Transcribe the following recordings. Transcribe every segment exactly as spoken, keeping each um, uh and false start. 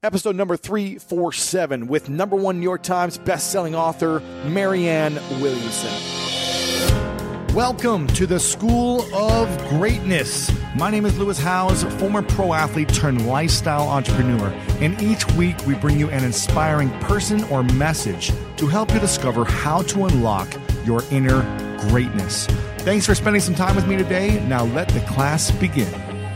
episode number three forty-seven with number one New York Times bestselling author Marianne Williamson. Welcome to the School of Greatness. My name is Lewis Howes, former pro athlete turned lifestyle entrepreneur, and each week we bring you an inspiring person or message to help you discover how to unlock your inner greatness. Thanks for spending some time with me today. Now let the class begin.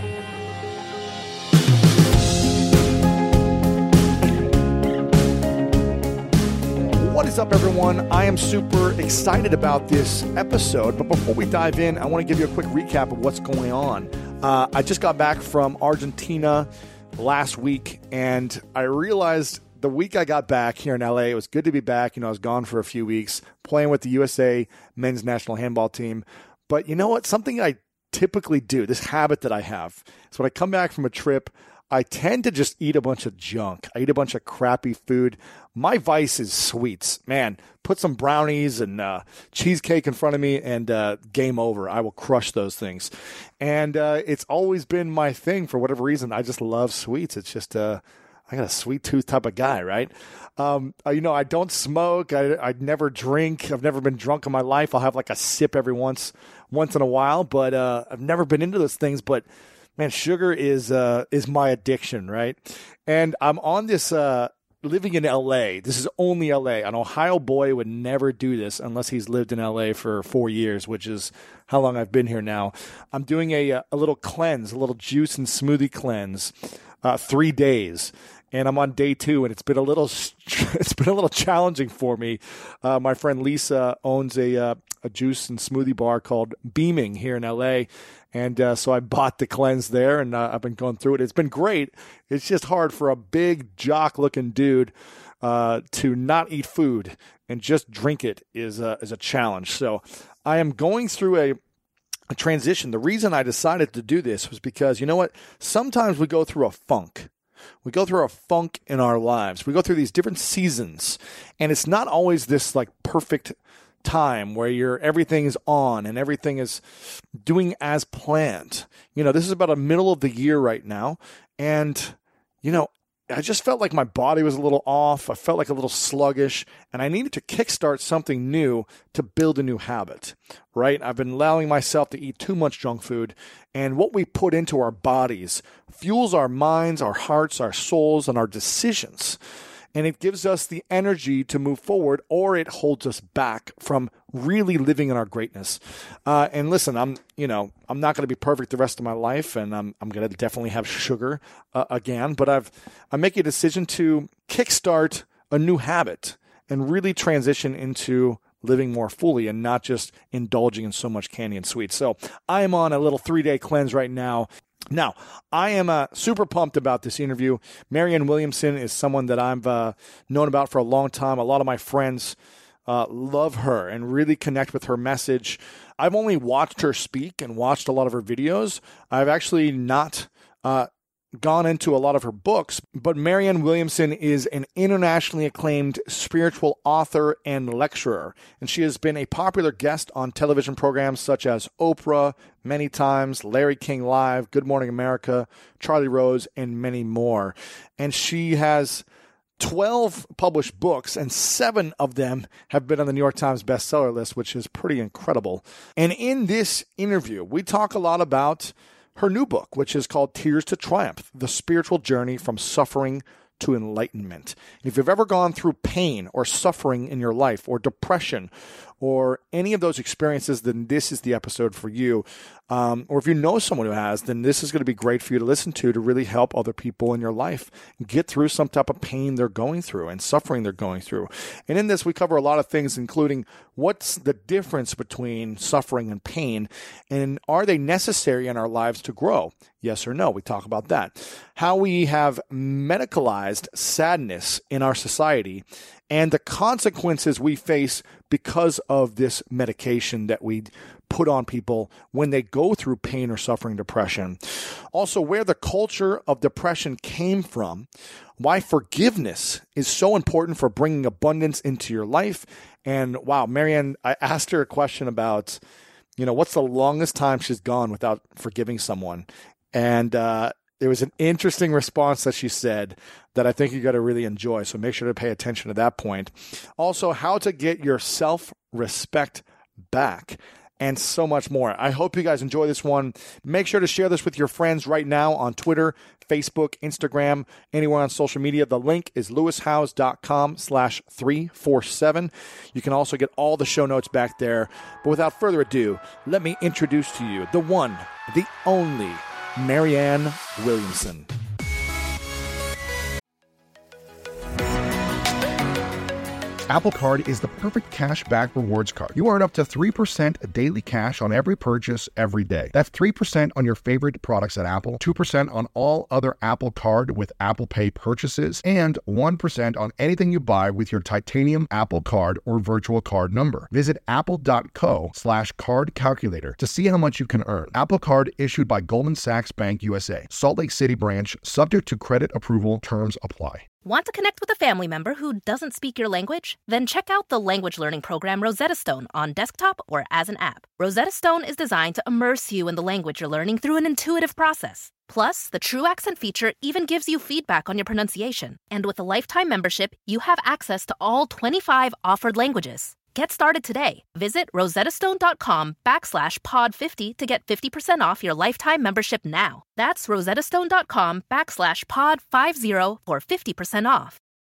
What is up, everyone? I am super excited about this episode, but before we dive in, I want to give you a quick recap of what's going on. Uh, I just got back from Argentina last week, and I realized the week I got back here in L A, it was good to be back. You know, I was gone for a few weeks playing with the U S A men's national handball team. But you know what? Something I typically do, this habit that I have, is when I come back from a trip, I tend to just eat a bunch of junk. I eat a bunch of crappy food. My vice is sweets. Man, put some brownies and uh, cheesecake in front of me and uh, game over. I will crush those things. And uh, it's always been my thing for whatever reason. I just love sweets. It's just, uh, I got a sweet tooth type of guy, right? Um, uh, you know, I don't smoke. I I never drink. I've never been drunk in my life. I'll have like a sip every once, once in a while, but uh, I've never been into those things. But man, sugar is uh, is my addiction, right? And I'm on this, uh, living in L A. This is only L A. An Ohio boy would never do this unless he's lived in L A for four years, which is how long I've been here now. I'm doing a a little cleanse, a little juice and smoothie cleanse, uh, three days. And I'm on day two, and it's been a little it's been a little challenging for me. Uh, my friend Lisa owns a uh, a juice and smoothie bar called Beaming here in L A, and uh, so I bought the cleanse there, and uh, I've been going through it. It's been great. It's just hard for a big jock-looking dude uh, to not eat food and just drink it is a, is a challenge. So I am going through a a transition. The reason I decided to do this was because, you know what? Sometimes we go through a funk. We go through a funk in our lives. We go through these different seasons, and it's not always this like perfect time where you're everything is on and everything is doing as planned. You know, this is about a middle of the year right now, and you know, I just felt like my body was a little off. I felt like a little sluggish, and I needed to kickstart something new to build a new habit, right? I've been allowing myself to eat too much junk food, and what we put into our bodies fuels our minds, our hearts, our souls, and our decisions. And it gives us the energy to move forward, or it holds us back from really living in our greatness. Uh, and listen, I'm, you know, I'm not going to be perfect the rest of my life, and I'm, I'm going to definitely have sugar uh, again. But I've, I'm making a decision to kickstart a new habit and really transition into living more fully and not just indulging in so much candy and sweets. So I am on a little three-day cleanse right now. Now, I am uh, super pumped about this interview. Marianne Williamson is someone that I've uh, known about for a long time. A lot of my friends uh, love her and really connect with her message. I've only watched her speak and watched a lot of her videos. I've actually not uh, gone into a lot of her books, but Marianne Williamson is an internationally acclaimed spiritual author and lecturer, and she has been a popular guest on television programs such as Oprah, many times, Larry King Live, Good Morning America, Charlie Rose, and many more. And she has twelve published books, and seven of them have been on the New York Times bestseller list, which is pretty incredible. And in this interview, we talk a lot about her new book, which is called Tears to Triumph, The Spiritual Journey from Suffering to Enlightenment. If you've ever gone through pain or suffering in your life or depression or any of those experiences, then this is the episode for you. Um, or if you know someone who has, then this is going to be great for you to listen to to really help other people in your life get through some type of pain they're going through and suffering they're going through. And in this, we cover a lot of things, including what's the difference between suffering and pain, and are they necessary in our lives to grow? Yes or no? We talk about that. How we have medicalized sadness in our society and the consequences we face because of this medication that we put on people when they go through pain or suffering, depression. Also, where the culture of depression came from, why forgiveness is so important for bringing abundance into your life. And wow, Marianne, I asked her a question about, you know, what's the longest time she's gone without forgiving someone? And uh, There was an interesting response that she said that I think you're going to really enjoy. So make sure to pay attention to that point. Also, how to get your self-respect back, and so much more. I hope you guys enjoy this one. Make sure to share this with your friends right now on Twitter, Facebook, Instagram, anywhere on social media. The link is lewishowes.com slash 347. You can also get all the show notes back there. But without further ado, let me introduce to you the one, the only Marianne Williamson. Apple Card is the perfect cash back rewards card. You earn up to three percent daily cash on every purchase every day. That's three percent on your favorite products at Apple, two percent on all other Apple Card with Apple Pay purchases, and one percent on anything you buy with your titanium Apple Card or virtual card number. Visit apple.co slash card calculator to see how much you can earn. Apple Card issued by Goldman Sachs Bank U S A, Salt Lake City branch, subject to credit approval. Terms apply. Want to connect with a family member who doesn't speak your language? Then check out the language learning program Rosetta Stone on desktop or as an app. Rosetta Stone is designed to immerse you in the language you're learning through an intuitive process. Plus, the True Accent feature even gives you feedback on your pronunciation. And with a lifetime membership, you have access to all twenty-five offered languages. Get started today. Visit rosettastone.com backslash pod 50 to get fifty percent off your lifetime membership now. That's rosettastone.com backslash pod 50 for fifty percent off.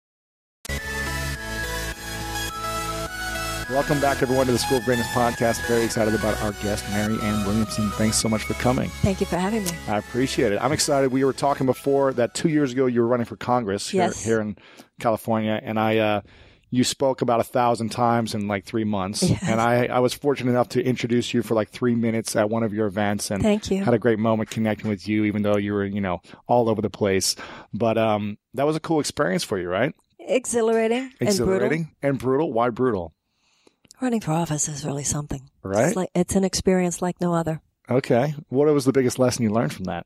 Welcome back, everyone, to the School of Greatness podcast. Very excited about our guest, Marianne Williamson. Thanks so much for coming. Thank you for having me. I appreciate it. I'm excited. We were talking before that two years ago you were running for Congress here, yes. here in California, and I uh, you spoke about a thousand times in like three months. Yes. And I, I was fortunate enough to introduce you for like three minutes at one of your events, and Thank you. had a great moment connecting with you, even though you were, you know, all over the place. But um, that was a cool experience for you, right? Exhilarating, Exhilarating and and brutal. Why brutal? brutal. Running for office is really something. Right? It's, like, it's an experience like no other. Okay. What was the biggest lesson you learned from that?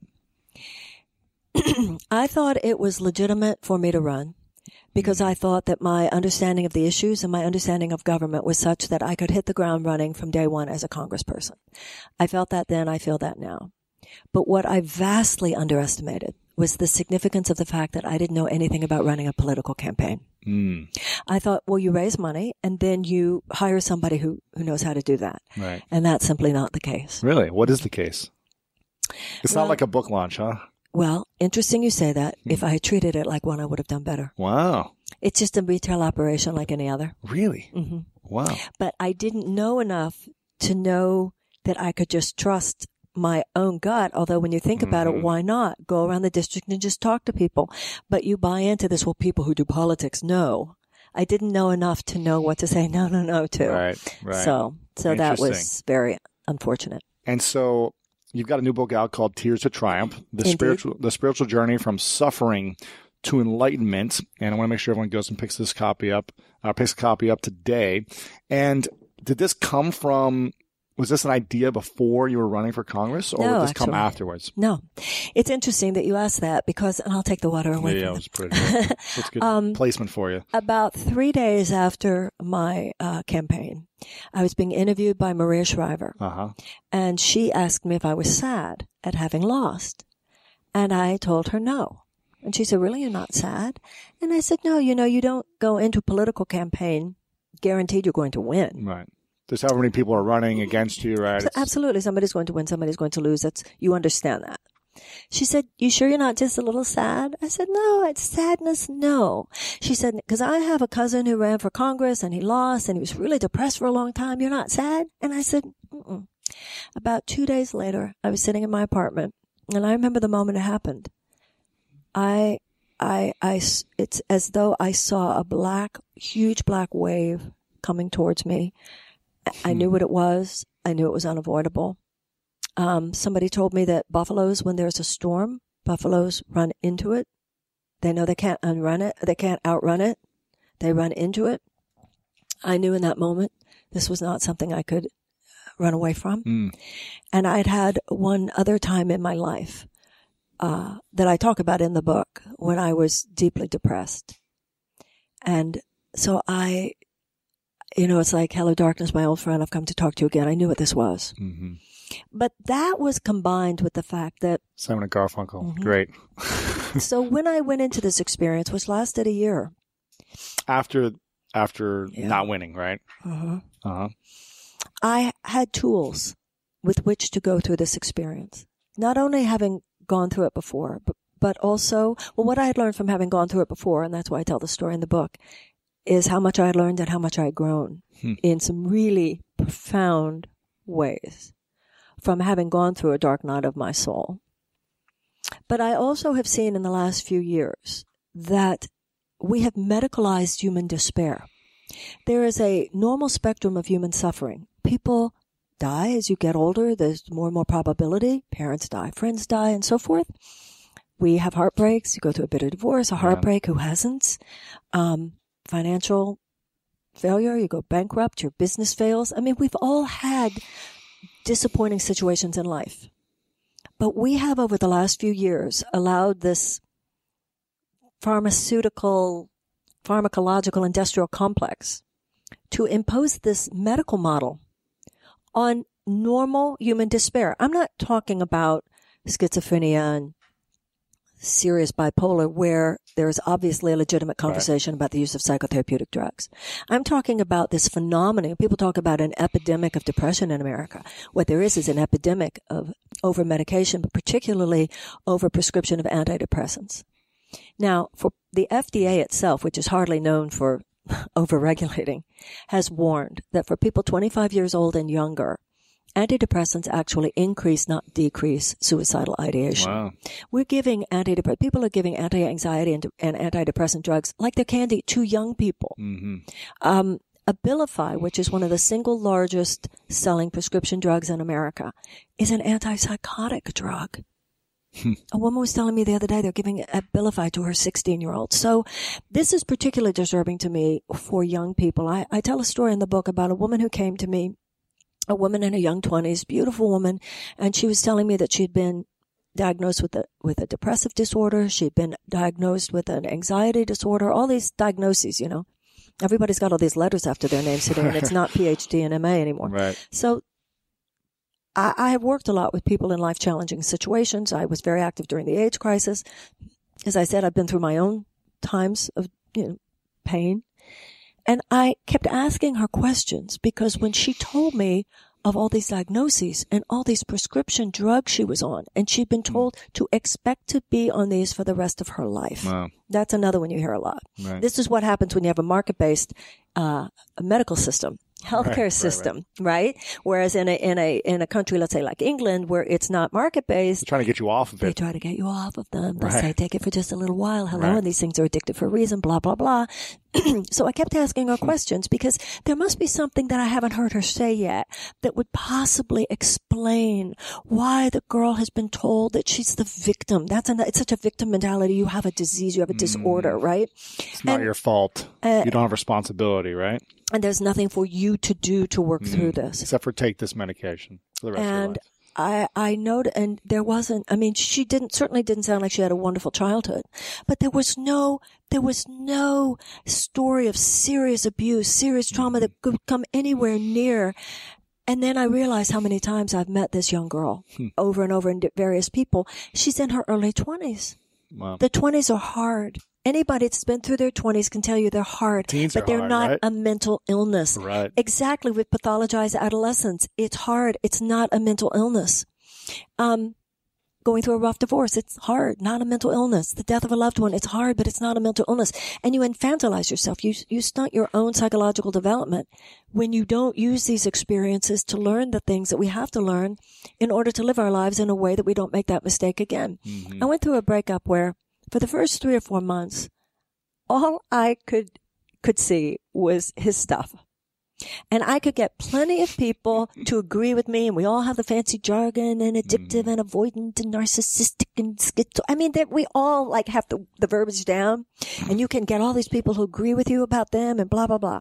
I thought it was legitimate for me to run because I thought that my understanding of the issues and my understanding of government was such that I could hit the ground running from day one as a congressperson. I felt that then, I feel that now. But what I vastly underestimated was the significance of the fact that I didn't know anything about running a political campaign. Mm. I thought, well, you raise money and then you hire somebody who, who knows how to do that. Right. And that's simply not the case. Really? What is the case? It's Well, not like a book launch, huh? Well, interesting you say that. If I had treated it like one, I would have done better. Wow. It's just a retail operation like any other. Really? hmm Wow. But I didn't know enough to know that I could just trust my own gut. Although when you think about Mhm. it, why not go around the district and just talk to people? But you buy into this, well, people who do politics know. I didn't know enough to know what to say no, no, no to. Right, right. So, so that was Interesting. very unfortunate. And so you've got a new book out called Tears to Triumph, the Indeed. spiritual the spiritual journey from suffering to enlightenment. And I want to make sure everyone goes and picks this copy up, uh, picks a copy up today. And did this come from, was this an idea before you were running for Congress, or No, did this come actually. afterwards? No, it's interesting that you asked that because, and I'll take the water away Yeah, from it you. was pretty good. That's good Um, placement for you. About three days after my uh, campaign, I was being interviewed by Maria Shriver, Uh-huh. and she asked me if I was sad at having lost. And I told her no. And she said, really, you're not sad? And I said, no, you know, you don't go into a political campaign guaranteed you're going to win. Right. There's however many people are running against you, right? So It's- absolutely, somebody's going to win, somebody's going to lose. That's, you understand that. She said, you sure you're not just a little sad? I said, no, it's sadness, no. She said, because I have a cousin who ran for Congress and he lost and he was really depressed for a long time. You're not sad? And I said, mm-mm. About two days later, I was sitting in my apartment and I remember the moment it happened. I, I, I, it's as though I saw a black, huge black wave coming towards me. I knew what it was. I knew it was unavoidable. Um, somebody told me that buffaloes, when there's a storm, buffaloes run into it. They know they can't unrun it. They can't outrun it. They run into it. I knew in that moment this was not something I could run away from. Mm. And I'd had one other time in my life uh, that I talk about in the book when I was deeply depressed. And so I, you know, it's like, hello, darkness, my old friend, I've come to talk to you again. I knew what this was. Mm-hmm. But that was combined with the fact that Simon and Garfunkel. Mm-hmm. Great. So when I went into this experience, which lasted a year. After after Yeah. not winning, right? Uh-huh. Uh-huh. I had tools with which to go through this experience. Not only having gone through it before, but, but also, well, what I had learned from having gone through it before, and that's why I tell the story in the book, is how much I had learned and how much I had grown Hmm. in some really profound ways from having gone through a dark night of my soul. But I also have seen in the last few years that we have medicalized human despair. There is a normal spectrum of human suffering. People die as you get older. There's more and more probability. Parents die, friends die, and so forth. We have heartbreaks. You go through a bitter divorce, a heartbreak. Who hasn't? Um, financial failure. You go bankrupt. Your business fails. I mean, we've all had disappointing situations in life. But we have, over the last few years, allowed this pharmaceutical, pharmacological, industrial complex to impose this medical model on normal human despair. I'm not talking about schizophrenia and serious bipolar where there is obviously a legitimate conversation right. about the use of psychotherapeutic drugs. I'm talking about this phenomenon. People talk about an epidemic of depression in America. What there is is an epidemic of over-medication, but particularly over-prescription of antidepressants. Now, for the F D A itself, which is hardly known for over-regulating, has warned that for people twenty-five years old and younger, antidepressants actually increase, not decrease, suicidal ideation. Wow. We're giving antidepressant, people are giving anti-anxiety and, and antidepressant drugs like they're candy to young people. Mm-hmm. Um, Abilify, which is one of the single largest selling prescription drugs in America, is an antipsychotic drug. A woman was telling me the other day they're giving Abilify to her sixteen-year-old. So this is particularly disturbing to me for young people. I, I tell a story in the book about a woman who came to me, a woman in her young twenties, beautiful woman, and she was telling me that she'd been diagnosed with a with a depressive disorder. She'd been diagnosed with an anxiety disorder, all these diagnoses, you know. Everybody's got all these letters after their names today, and it's not P H D and M A anymore. Right. So I, I have worked a lot with people in life-challenging situations. I was very active during the AIDS crisis. As I said, I've been through my own times of, you know, pain. And I kept asking her questions because when she told me of all these diagnoses and all these prescription drugs she was on, and she'd been told mm. to expect to be on these for the rest of her life. Wow. That's another one you hear a lot. Right. This is what happens when you have a market-based uh, medical system. Healthcare right, system, right, right. right? Whereas in a in a in a country, let's say like England, where it's not market based, trying to get you off of they it. try to get you off of them. They right. say take it for just a little while. Hello, right. and these things are addictive for a reason. Blah blah blah. So I kept asking her questions because there must be something that I haven't heard her say yet that would possibly explain why the girl has been told that she's the victim. That's an, it's such a victim mentality. You have a disease, you have a disorder, mm. right? It's not and, your fault. Uh, you don't have responsibility, right? And there's nothing for you to do to work mm. through this. Except for take this medication for the rest and of your life. I, I noted, and there wasn't, I mean, she didn't, certainly didn't sound like she had a wonderful childhood, but there was no, there was no story of serious abuse, serious trauma that could come anywhere near. And then I realized how many times I've met this young girl hmm. over and over in various people. She's in her early twenties. Wow. The twenties are hard. Anybody that's been through their twenties can tell you they're hard, Teens but are they're hard, not right? a mental illness. Right. Exactly, with pathologized adolescence. It's hard. It's not a mental illness. Um, going through a rough divorce, it's hard, not a mental illness. The death of a loved one, it's hard, but it's not a mental illness. And you infantilize yourself. You, you stunt your own psychological development when you don't use these experiences to learn the things that we have to learn in order to live our lives in a way that we don't make that mistake again. Mm-hmm. I went through a breakup where for the first three or four months, all I could, could see was his stuff. And I could get plenty of people to agree with me, and we all have the fancy jargon and addictive mm. and avoidant and narcissistic and schizo. I mean, that we all like have the, the verbiage down, and you can get all these people who agree with you about them and blah, blah, blah.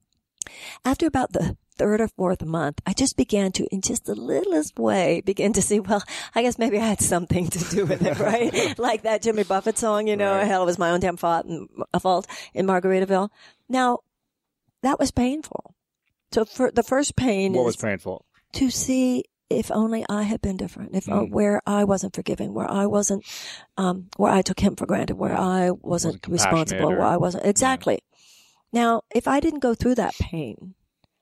After about the third or fourth month, I just began to, in just the littlest way, begin to see, well, I guess maybe I had something to do with it, right? Like that Jimmy Buffett song, you know, right. Hell, it was my own damn fault in, fault in Margaritaville. Now, that was painful. So for the first pain what is was painful? To see if only I had been different, if mm. uh, where I wasn't forgiving, where I wasn't, um, where I took him for granted, where I wasn't, wasn't responsible, or, where I wasn't, exactly. Yeah. Now, if I didn't go through that pain,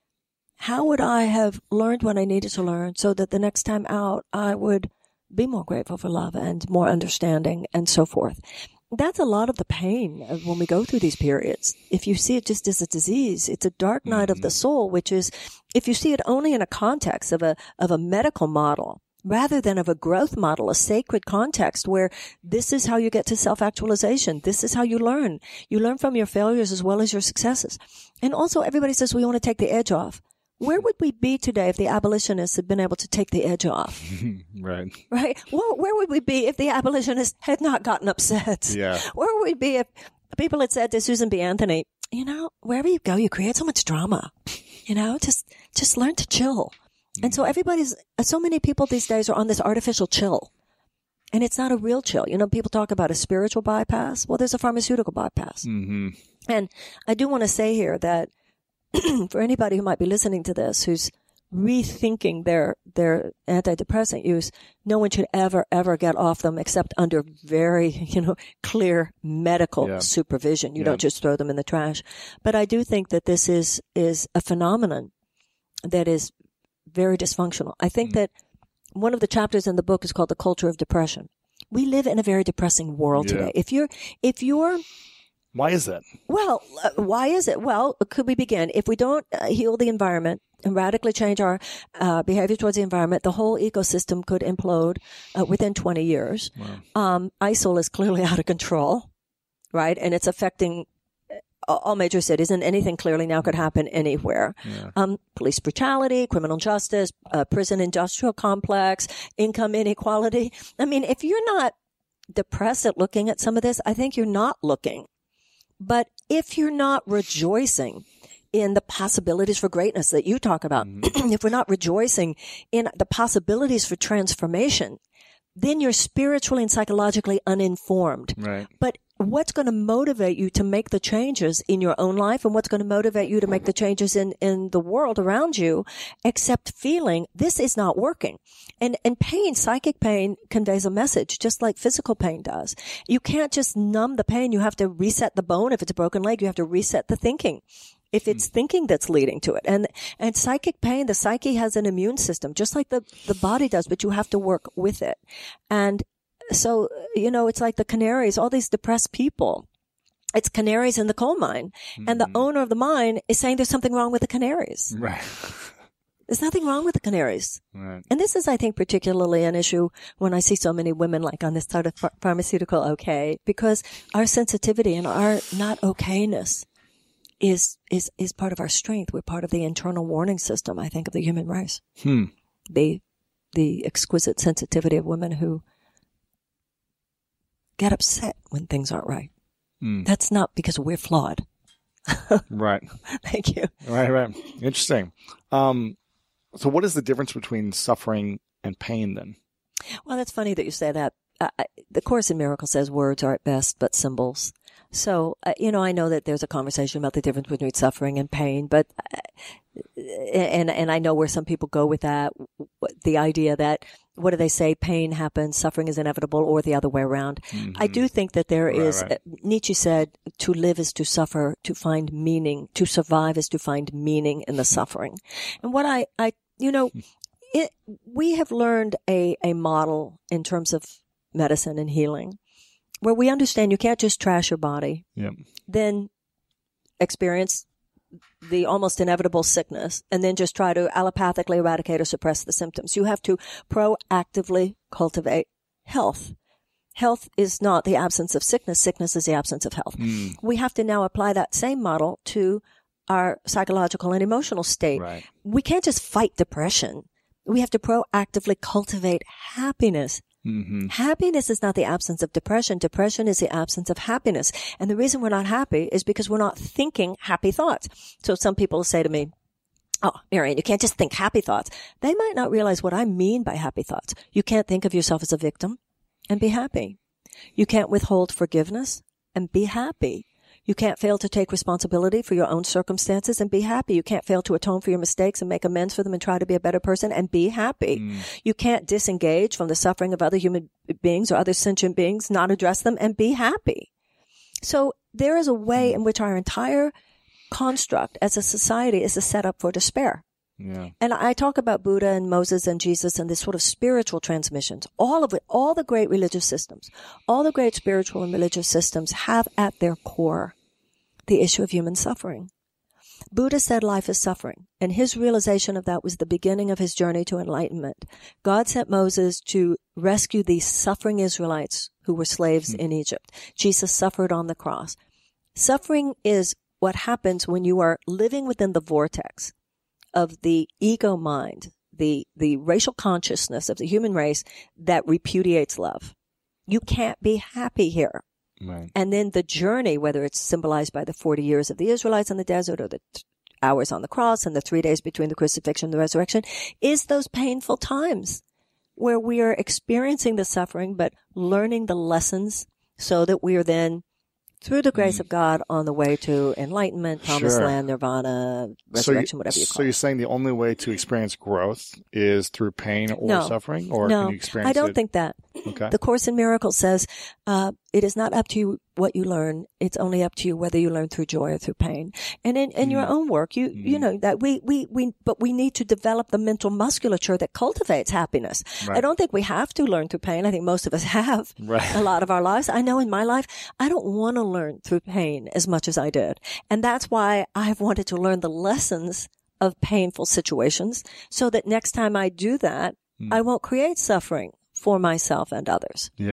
how would I have learned what I needed to learn so that the next time out I would be more grateful for love and more understanding and so forth? That's a lot of the pain of when we go through these periods. If you see it just as a disease, it's a dark night mm-hmm. of the soul, which is, if you see it only in a context of a, of a medical model, rather than of a growth model, a sacred context where this is how you get to self-actualization. This is how you learn. You learn from your failures as well as your successes. And also everybody says we want to take the edge off. Where would we be today if the abolitionists had been able to take the edge off? Right. Right? Well, where would we be if the abolitionists had not gotten upset? Yeah. Where would we be if people had said to Susan B. Anthony, you know, wherever you go, you create so much drama. You know, just, just learn to chill. Mm-hmm. And so everybody's, so many people these days are on this artificial chill. And it's not a real chill. You know, people talk about a spiritual bypass. Well, there's a pharmaceutical bypass. Mm-hmm. And I do want to say here that for anybody who might be listening to this, who's rethinking their, their antidepressant use, no one should ever, ever get off them except under very, you know, clear medical yeah. supervision. You yeah. don't just throw them in the trash. But I do think that this is, is a phenomenon that is very dysfunctional. I think mm. that one of the chapters in the book is called The Culture of Depression. We live in a very depressing world yeah. today. If you're, if you're, Why is that? Well, uh, why is it? Well, could we begin? If we don't uh, heal the environment and radically change our uh, behavior towards the environment, the whole ecosystem could implode uh, within twenty years. Wow. Um, I S I L is clearly out of control, right? And it's affecting all major cities, and anything clearly now could happen anywhere. Yeah. Um, police brutality, criminal justice, uh, prison industrial complex, income inequality. I mean, if you're not depressed at looking at some of this, I think you're not looking. But if you're not rejoicing in the possibilities for greatness that you talk about, mm-hmm. if we're not rejoicing in the possibilities for transformation, then you're spiritually and psychologically uninformed. Right. But what's going to motivate you to make the changes in your own life, and what's going to motivate you to make the changes in, in the world around you, except feeling this is not working? And, and pain, psychic pain, conveys a message, just like physical pain does. You can't just numb the pain. You have to reset the bone. If it's a broken leg, you have to reset the thinking. If it's mm. thinking that's leading to it. And, and psychic pain, the psyche has an immune system, just like the, the body does, but you have to work with it. And so, you know, it's like the canaries, all these depressed people. It's canaries in the coal mine. Mm. And the owner of the mine is saying there's something wrong with the canaries. Right. There's nothing wrong with the canaries. Right. And this is, I think, particularly an issue when I see so many women like on this sort of ph- pharmaceutical okay, because our sensitivity and our not okayness is, is, is part of our strength. We're part of the internal warning system, I think, of the human race. Hmm. The, the exquisite sensitivity of women who get upset when things aren't right. Hmm. That's not because we're flawed. Right. Thank you. Right, right. Interesting. Um, so what is the difference between suffering and pain then? Well, that's funny that you say that. Uh, the Course in Miracles says words are at best but symbols. So, uh, you know, I know that there's a conversation about the difference between suffering and pain, but, uh, and, and I know where some people go with that, the idea that, what do they say? Pain happens, suffering is inevitable, or the other way around. Mm-hmm. I do think that there right, is, right. Uh, Nietzsche said, to live is to suffer, to find meaning, to survive is to find meaning in the suffering. And what I, I, you know, it, we have learned a, a model in terms of medicine and healing, where we understand you can't just trash your body, yep. then experience the almost inevitable sickness, and then just try to allopathically eradicate or suppress the symptoms. You have to proactively cultivate health. Health is not the absence of sickness. Sickness is the absence of health. Mm. We have to now apply that same model to our psychological and emotional state. Right. We can't just fight depression. We have to proactively cultivate happiness. Mm-hmm. Happiness is not the absence of depression. Depression is the absence of happiness. And the reason we're not happy is because we're not thinking happy thoughts. So some people say to me, oh, Marianne, you can't just think happy thoughts. They might not realize what I mean by happy thoughts. You can't think of yourself as a victim and be happy. You can't withhold forgiveness and be happy. You can't fail to take responsibility for your own circumstances and be happy. You can't fail to atone for your mistakes and make amends for them and try to be a better person and be happy. Mm. You can't disengage from the suffering of other human beings or other sentient beings, not address them and be happy. So there is a way in which our entire construct as a society is a setup for despair. Yeah. And I talk about Buddha and Moses and Jesus and this sort of spiritual transmissions. All of it, all the great religious systems, all the great spiritual and religious systems have at their core the issue of human suffering. Buddha said life is suffering, and his realization of that was the beginning of his journey to enlightenment. God sent Moses to rescue these suffering Israelites who were slaves mm-hmm. in Egypt. Jesus suffered on the cross. Suffering is what happens when you are living within the vortex of the ego mind, the, the racial consciousness of the human race that repudiates love. You can't be happy here. Right. And then the journey, whether it's symbolized by the forty years of the Israelites in the desert or the t- hours on the cross and the three days between the crucifixion and the resurrection, is those painful times where we are experiencing the suffering, but learning the lessons so that we are then, through the grace mm. of God, on the way to enlightenment, promised sure. land, nirvana, resurrection, so you, whatever you call so it. So you're saying the only way to experience growth is through pain or no. suffering? Or no, can you experience I don't it? think that. Okay. The Course in Miracles says, uh, it is not up to you what you learn. It's only up to you whether you learn through joy or through pain. And in, in mm. your own work, you, mm. you know, that we, we, we, but we need to develop the mental musculature that cultivates happiness. Right. I don't think we have to learn through pain. I think most of us have right. a lot of our lives. I know in my life, I don't want to learn through pain as much as I did. And that's why I've wanted to learn the lessons of painful situations so that next time I do that, mm. I won't create suffering for myself and others. Yeah.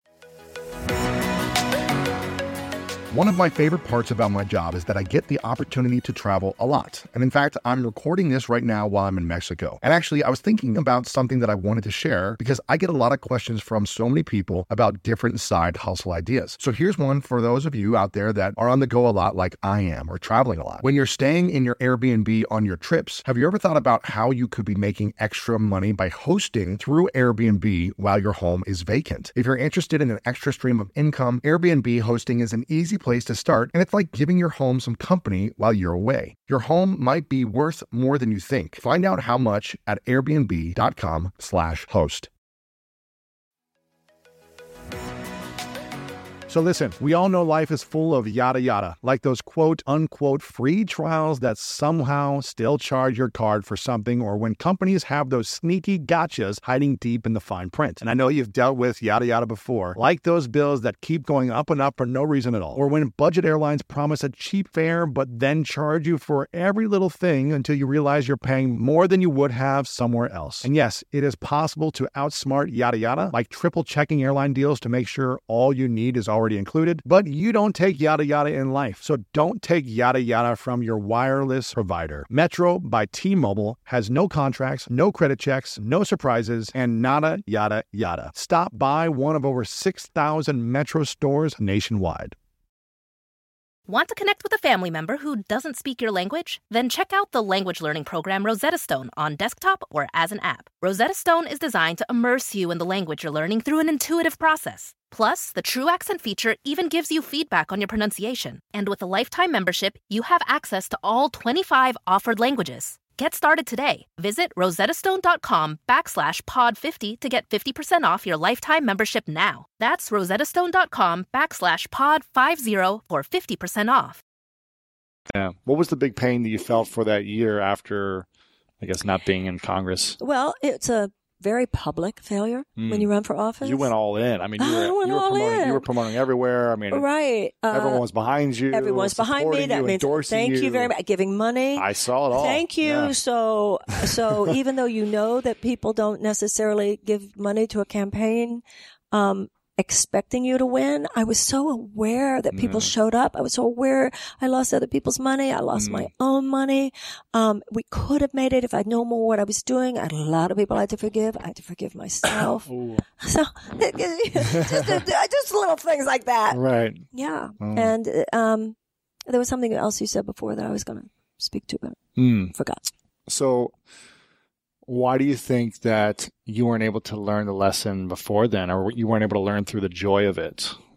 One of my favorite parts about my job is that I get the opportunity to travel a lot. And in fact, I'm recording this right now while I'm in Mexico. And actually, I was thinking about something that I wanted to share because I get a lot of questions from so many people about different side hustle ideas. So here's one for those of you out there that are on the go a lot like I am or traveling a lot. When you're staying in your Airbnb on your trips, have you ever thought about how you could be making extra money by hosting through Airbnb while your home is vacant? If you're interested in an extra stream of income, Airbnb hosting is an easy place to start, and it's like giving your home some company while you're away. Your home might be worth more than you think. Find out how much at airbnb.com slash host. So listen, we all know life is full of yada yada, like those quote unquote free trials that somehow still charge your card for something, or when companies have those sneaky gotchas hiding deep in the fine print. And I know you've dealt with yada yada before, like those bills that keep going up and up for no reason at all, or when budget airlines promise a cheap fare but then charge you for every little thing until you realize you're paying more than you would have somewhere else. And yes, it is possible to outsmart yada yada, like triple checking airline deals to make sure all you need is already already included, but you don't take yada yada in life. So don't take yada yada from your wireless provider. Metro by T-Mobile has no contracts, no credit checks, no surprises, and nada yada yada. Stop by one of over six thousand Metro stores nationwide. Want to connect with a family member who doesn't speak your language? Then check out the language learning program Rosetta Stone on desktop or as an app. Rosetta Stone is designed to immerse you in the language you're learning through an intuitive process. Plus, the True Accent feature even gives you feedback on your pronunciation. And with a lifetime membership, you have access to all twenty-five offered languages. Get started today. Visit rosettastone.com backslash pod 50 to get fifty percent off your lifetime membership now. That's rosettastone.com backslash pod 50 for fifty percent off. Yeah. What was the big pain that you felt for that year after, I guess, not being in Congress? Well, it's a very public failure mm. when you run for office. You went all in. I mean, you were, I went you were all promoting. in. You were promoting everywhere. I mean, right. Uh, everyone was behind you. Everyone's behind me. That you, means thank you. you very much. Giving money. I saw it all. Thank you. Yeah. So, so even though you know that people don't necessarily give money to a campaign, um, expecting you to win, I was so aware that people mm. showed up. I was so aware I lost other people's money. I lost mm. my own money. Um, we could have made it if I'd known more what I was doing. I had a lot of people I had to forgive. I had to forgive myself. So just, just little things like that. Right. Yeah. Oh. And um, there was something else you said before that I was going to speak to, but mm. forgot. So why do you think that you weren't able to learn the lesson before then, or you weren't able to learn through the joy of it?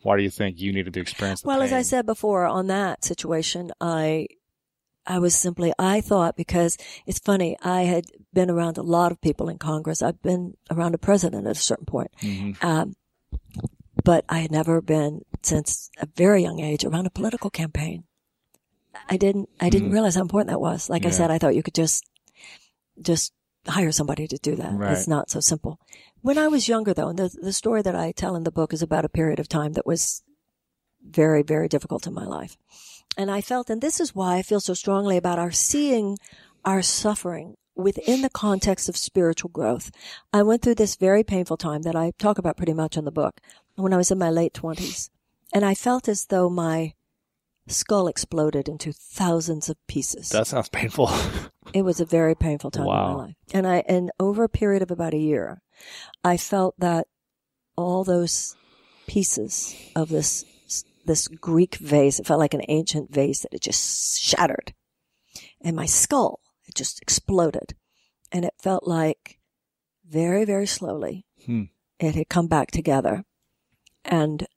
Why do you think you needed to experience the well, pain? as I said before, on that situation, I, I was simply, I thought, because it's funny, I had been around a lot of people in Congress. I've been around a president at a certain point. Mm-hmm. Um, but I had never been, since a very young age, around a political campaign. I didn't, I didn't mm-hmm. realize how important that was. Like yeah. I said, I thought you could just, just hire somebody to do that. Right. It's not so simple. When I was younger, though, and the, the story that I tell in the book is about a period of time that was very, very difficult in my life. And I felt, and this is why I feel so strongly about our seeing our suffering within the context of spiritual growth. I went through this very painful time that I talk about pretty much in the book when I was in my late twenties. And I felt as though my skull exploded into thousands of pieces. That sounds painful. It was a very painful time wow. in my life. And I, and over a period of about a year, I felt that all those pieces of this, this Greek vase, it felt like an ancient vase that had just shattered. And my skull, it just exploded. And it felt like very, very slowly, hmm. it had come back together. And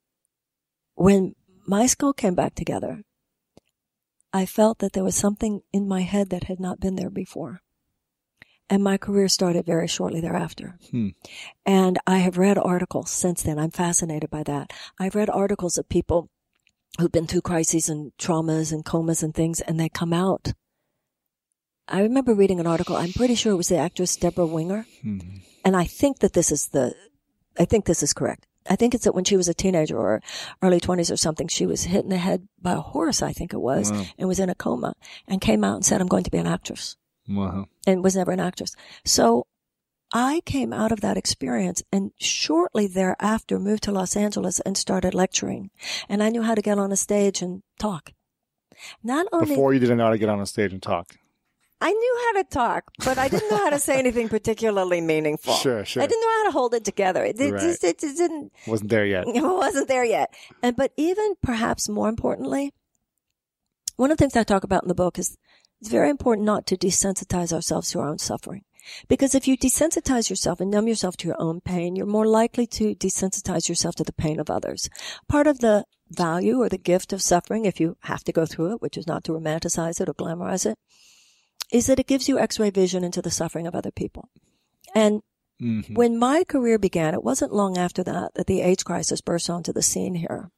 when my skull came back together, I felt that there was something in my head that had not been there before. And my career started very shortly thereafter. Hmm. And I have read articles since then. I'm fascinated by that. I've read articles of people who've been through crises and traumas and comas and things, and they come out. I remember reading an article, I'm pretty sure it was the actress Deborah Winger. Hmm. And I think that this is the, I think this is correct. I think it's that when she was a teenager or early twenties or something, she was hit in the head by a horse, I think it was, wow. and was in a coma and came out and said, I'm going to be an actress. Wow. And was never an actress. So I came out of that experience and shortly thereafter moved to Los Angeles and started lecturing. And I knew how to get on a stage and talk. Not only Before you didn't know how to get on a stage and talk. I knew how to talk, but I didn't know how to say anything particularly meaningful. Sure, sure. I didn't know how to hold it together. It, it Right. just it, it didn't. Wasn't there yet. It wasn't there yet. And but even perhaps more importantly, one of the things I talk about in the book is it's very important not to desensitize ourselves to our own suffering. Because if you desensitize yourself and numb yourself to your own pain, you're more likely to desensitize yourself to the pain of others. Part of the value or the gift of suffering, if you have to go through it, which is not to romanticize it or glamorize it, is that it gives you x-ray vision into the suffering of other people. And mm-hmm. when my career began, it wasn't long after that that the AIDS crisis burst onto the scene here.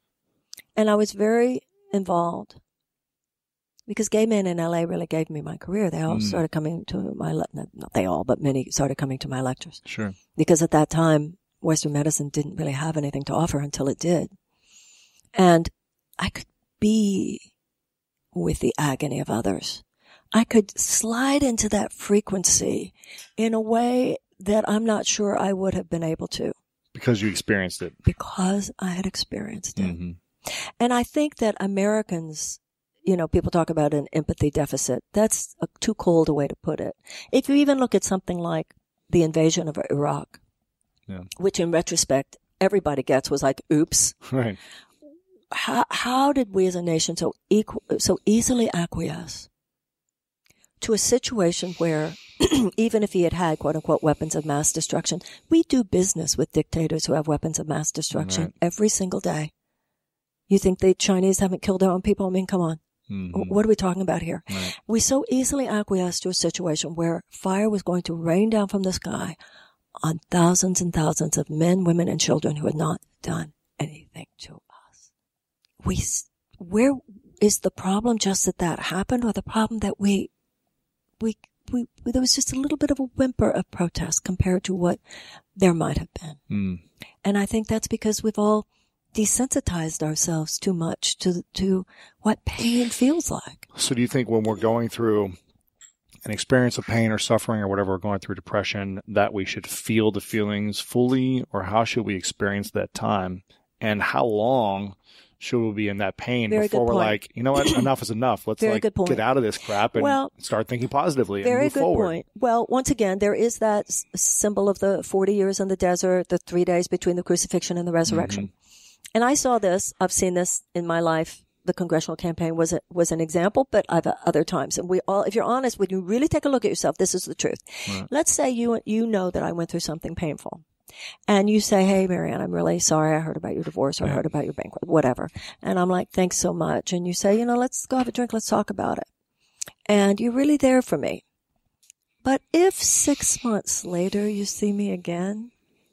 And I was very involved because gay men in L A really gave me my career. They all mm. started coming to my, le- not they all, but many started coming to my lectures. Sure. Because at that time, Western medicine didn't really have anything to offer until it did. And I could be with the agony of others. I could slide into that frequency in a way that I'm not sure I would have been able to. Because you experienced it. Because I had experienced it. Mm-hmm. And I think that Americans, you know, people talk about an empathy deficit. That's a too cold a way to put it. If you even look at something like the invasion of Iraq, yeah. which in retrospect, everybody gets was like, oops. Right. How, how did we as a nation so equal, so easily acquiesce to a situation where even if he had had quote unquote weapons of mass destruction, we do business with dictators who have weapons of mass destruction right. every single day. You think the Chinese haven't killed their own people? I mean, come on. Mm-hmm. What are we talking about here? Right. We so easily acquiesced to a situation where fire was going to rain down from the sky on thousands and thousands of men, women, and children who had not done anything to us. We, where is the problem just that that happened, or the problem that we, we, we, there was just a little bit of a whimper of protest compared to what there might have been. Mm. And I think that's because we've all desensitized ourselves too much to to what pain feels like. So do you think when we're going through an experience of pain or suffering or whatever, we're going through depression, that we should feel the feelings fully, or how should we experience that time? And how long should we be in that pain very before we're point. like, you know what, enough is enough. Let's very like get out of this crap and well, start thinking positively and very move good forward. Point. Well, once again, there is that s- symbol of the forty years in the desert, the three days between the crucifixion and the resurrection. Mm-hmm. And I saw this, I've seen this in my life. The congressional campaign was a, was an example, but I've other times. And we all, if you're honest, when you really take a look at yourself, this is the truth. Right. Let's say you, you know that I went through something painful. And you say, hey, Marianne, I'm really sorry. I heard about your divorce or I Yeah. heard about your banquet, whatever. And I'm like, thanks so much. And you say, you know, let's go have a drink. Let's talk about it. And you're really there for me. But if six months later you see me again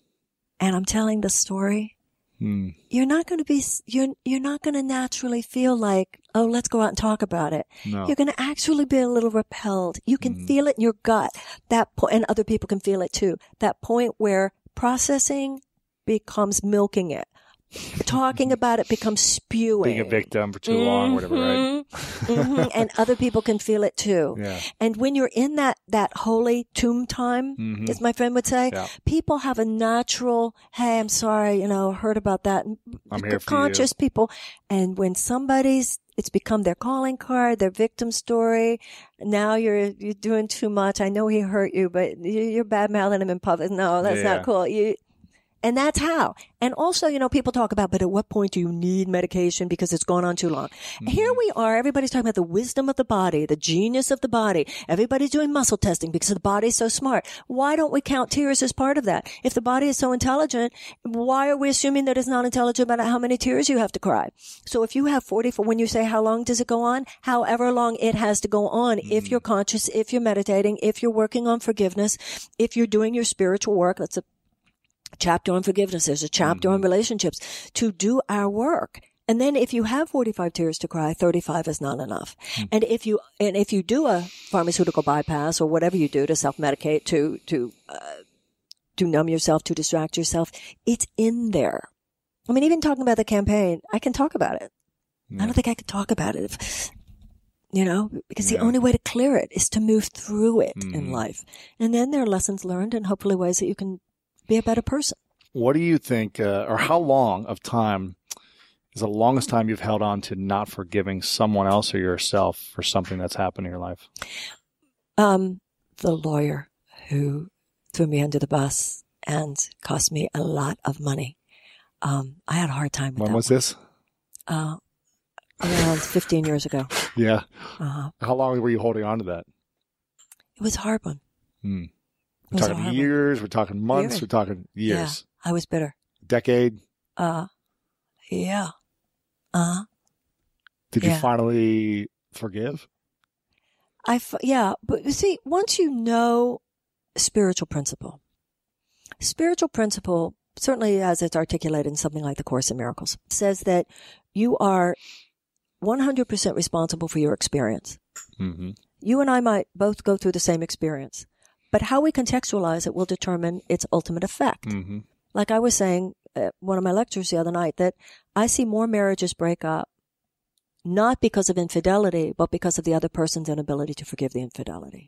and I'm telling the story, Hmm. you're not going to be, you're, you're not going to naturally feel like, oh, let's go out and talk about it. No. You're going to actually be a little repelled. You can Mm. feel it in your gut. That po- and other people can feel it too. That point where processing becomes milking it. Talking about it becomes spewing. Being a victim for too long, whatever, right? Mhm. And other people can feel it too. Yeah. And when you're in that, that holy tomb time, Mhm. as my friend would say, Yeah. people have a natural, hey, I'm sorry, you know, heard about that. I'm here for Conscious people. And when somebody's, it's become their calling card, their victim story. Now you're, you're doing too much. I know he hurt you, but you- you're bad mouthing him in public. No, that's Yeah. not cool. You, and that's how. And also, you know, people talk about, but at what point do you need medication because it's gone on too long? Mm-hmm. Here we are. Everybody's talking about the wisdom of the body, the genius of the body. Everybody's doing muscle testing because the body's so smart. Why don't we count tears as part of that? If the body is so intelligent, why are we assuming that it's not intelligent about how many tears you have to cry? So if you have forty, for when you say how long does it go on, however long it has to go on, Mm-hmm. if you're conscious, if you're meditating, if you're working on forgiveness, if you're doing your spiritual work, that's a chapter on forgiveness. There's a chapter Mm-hmm. on relationships to do our work. And then if you have forty-five tears to cry, thirty-five is not enough. Mm-hmm. And if you, and if you do a pharmaceutical bypass or whatever you do to self-medicate, to, to, uh, to numb yourself, to distract yourself, it's in there. I mean, even talking about the campaign, I can talk about it. I don't think I could talk about it if, you know, because Yeah. the only way to clear it is to move through it in Mhm. life. And then there are lessons learned and hopefully ways that you can be a better person. What do you think, uh, or how long of time is the longest time you've held on to not forgiving someone else or yourself for something that's happened in your life? Um, the lawyer who threw me under the bus and cost me a lot of money. Um, I had a hard time with When that. was this? Uh, around fifteen years ago. Yeah. Uh-huh. How long were you holding on to that? It was a hard one. Hmm. It We're was a talking hard one. years. We're talking months. Years. We're talking years. Yeah, I was bitter. Decade. Uh, yeah. Uh, Did you Yeah. finally forgive? I, f- yeah, but you see, once you know spiritual principle, spiritual principle, certainly as it's articulated in something like the Course in Miracles, says that you are one hundred percent responsible for your experience. Mm-hmm. You and I might both go through the same experience, but how we contextualize it will determine its ultimate effect. Mm-hmm. Like I was saying at one of my lectures the other night, that I see more marriages break up not because of infidelity, but because of the other person's inability to forgive the infidelity.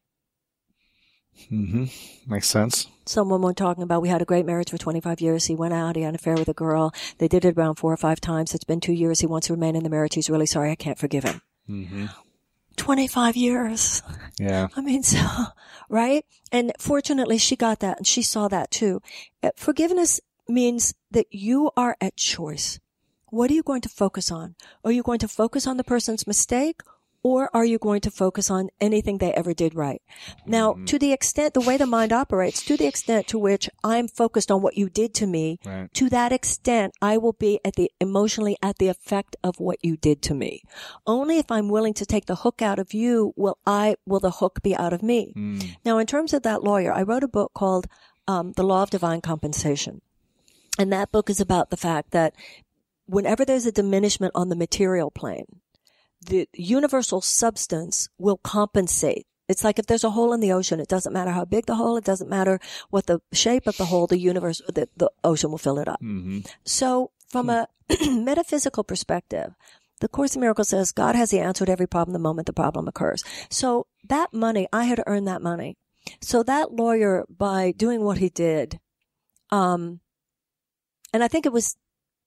Mm-hmm. Makes sense. Someone were talking about, we had a great marriage for twenty-five years. He went out, he had an affair with a girl. They did it around four or five times. It's been two years. He wants to remain in the marriage. He's really sorry. I can't forgive him. Mm-hmm. twenty-five years. Yeah. I mean, so, right? And fortunately, she got that and she saw that too. Uh, Forgiveness means that you are at choice. What are you going to focus on? Are you going to focus on the person's mistake, or are you going to focus on anything they ever did right? Now, to the extent, the way the mind operates, to the extent to which I'm focused on what you did to me, Right. to that extent, I will be at the emotionally at the effect of what you did to me. Only if I'm willing to take the hook out of you will I, will the hook be out of me. Mm. Now, in terms of that lawyer, I wrote a book called um, The Law of Divine Compensation. And that book is about the fact that whenever there's a diminishment on the material plane, the universal substance will compensate. It's like if there's a hole in the ocean, it doesn't matter how big the hole, it doesn't matter what the shape of the hole, the universe, the, the ocean will fill it up. Mm-hmm. So from a metaphysical perspective, the Course in Miracles says God has the answer to every problem the moment the problem occurs. So that money, I had to earn that money. So that lawyer, by doing what he did, um, and I think it was,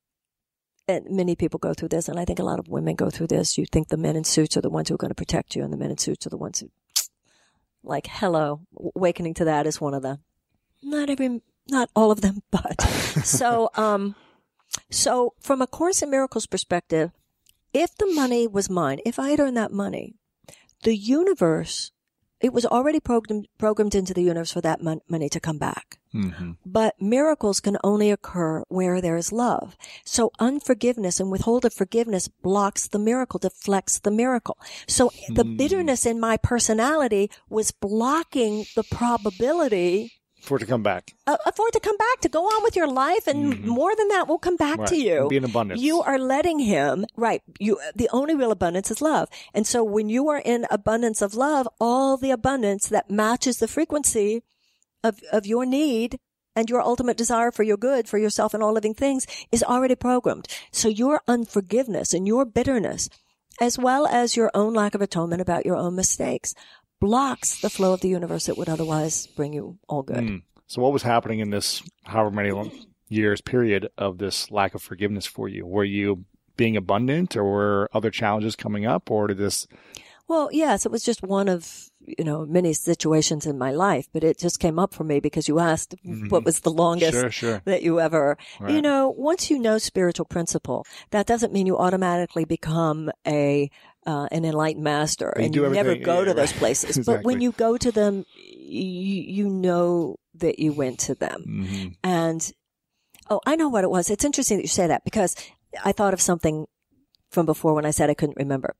and many people go through this, and I think a lot of women go through this. You think the men in suits are the ones who are going to protect you, and the men in suits are the ones who, like, hello, awakening to that is one of the, not every, not all of them, but, so, um, so from a Course in Miracles perspective, if the money was mine, if I had earned that money, the universe it was already programmed, programmed into the universe for that mon- money to come back. Mm-hmm. But miracles can only occur where there is love. So unforgiveness and withhold of forgiveness blocks the miracle, deflects the miracle. So mm. the bitterness in my personality was blocking the probability for it to come back. Uh, for it to come back, to go on with your life, and mm-hmm. more than that will come back right. to you. And be in abundance. You are letting him, right, you, the only real abundance is love. And so when you are in abundance of love, all the abundance that matches the frequency of, of your need and your ultimate desire for your good, for yourself and all living things is already programmed. So your unforgiveness and your bitterness, as well as your own lack of atonement about your own mistakes, blocks the flow of the universe that would otherwise bring you all good. Mm. So what was happening in this however many long years period of this lack of forgiveness for you? Were you being abundant, or were other challenges coming up, or did this? Well, yes, it was just one of, you know, many situations in my life, but it just came up for me because you asked mm-hmm. what was the longest sure, sure. that you ever, right. you know, once you know spiritual principle, that doesn't mean you automatically become a, Uh, an enlightened master, you and you never go yeah, to right. those places. Exactly. But when you go to them, you, you know that you went to them. Mm-hmm. And, oh, I know what it was. It's interesting that you say that, because I thought of something from before when I said I couldn't remember.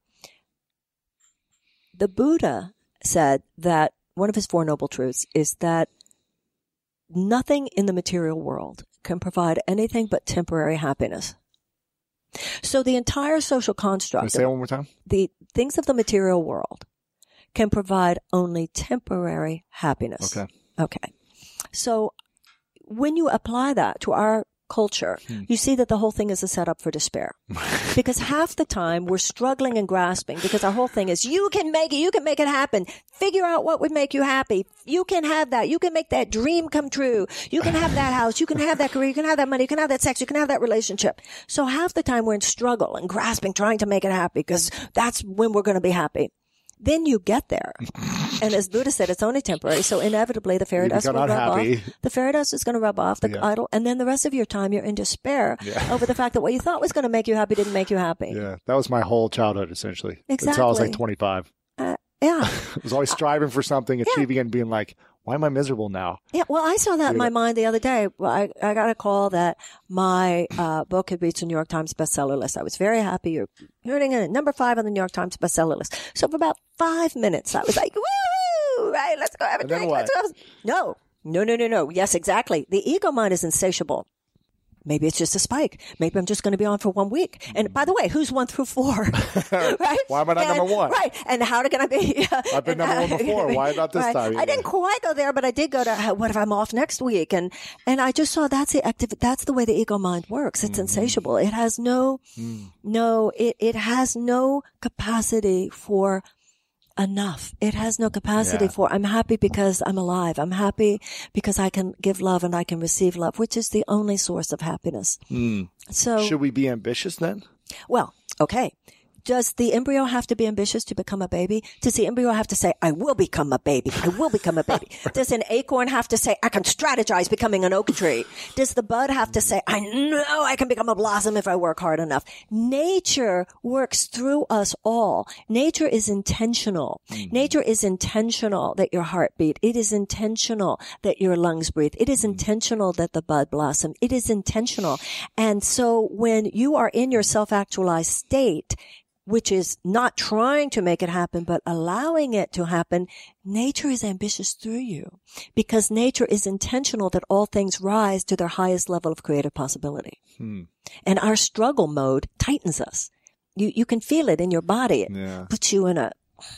The Buddha said that one of his Four Noble Truths is that nothing in the material world can provide anything but temporary happiness. So the entire social construct, Can I say it one more time? The things of the material world can provide only temporary happiness. Okay. Okay. So when you apply that to our culture, hmm. you see that the whole thing is a setup for despair. Because half the time we're struggling and grasping, because our whole thing is, you can make it, you can make it happen. Figure out what would make you happy. You can have that. You can make that dream come true. You can have that house. You can have that career. You can have that money. You can have that sex. You can have that relationship. So half the time we're in struggle and grasping, trying to make it happy, because that's when we're going to be happy. Then you get there. And as Buddha said, it's only temporary. So inevitably the fairy dust will rub unhappy. off. The fairy dust is going to rub off the yeah. idol. And then the rest of your time you're in despair yeah. over the fact that what you thought was going to make you happy didn't make you happy. Yeah. That was my whole childhood, essentially. Exactly. Until I was like twenty-five. Uh, yeah. I was always striving for something, achieving yeah. it, and being like, why am I miserable now? Yeah, well, I saw that in my mind the other day. Well, I, I got a call that my uh, book had reached the New York Times bestseller list. I was very happy. You're hearing it at number five on the New York Times bestseller list. So for about five minutes, I was like, woo, right, let's go have a and drink. Let's go. No, no, no, no, no. Yes, exactly. The ego mind is insatiable. Maybe it's just a spike. Maybe I'm just going to be on for one week. And by the way, who's one through four? Right? Why am I not and, number one? Right. And how can I be? Uh, I've been and, number one before. Why not this right. time? I didn't quite go there, but I did go to, what if I'm off next week? And, and I just saw that's the active, that's the way the ego mind works. It's mm-hmm. insatiable. It has no, mm. no, it, it has no capacity for enough. It has no capacity yeah. for, I'm happy because I'm alive. I'm happy because I can give love and I can receive love, which is the only source of happiness. Mm. So, should we be ambitious then? Well, okay. Does the embryo have to be ambitious to become a baby? Does the embryo have to say, I will become a baby. I will become a baby. Does an acorn have to say, I can strategize becoming an oak tree? Does the bud have to say, I know I can become a blossom if I work hard enough? Nature works through us all. Nature is intentional. Mm-hmm. Nature is intentional that your heart beat. It is intentional that your lungs breathe. It is intentional that the bud blossom. It is intentional. And so when you are in your self-actualized state, which is not trying to make it happen, but allowing it to happen, nature is ambitious through you, because nature is intentional that all things rise to their highest level of creative possibility. Hmm. And our struggle mode tightens us. You, you can feel it in your body. It yeah. puts you in a...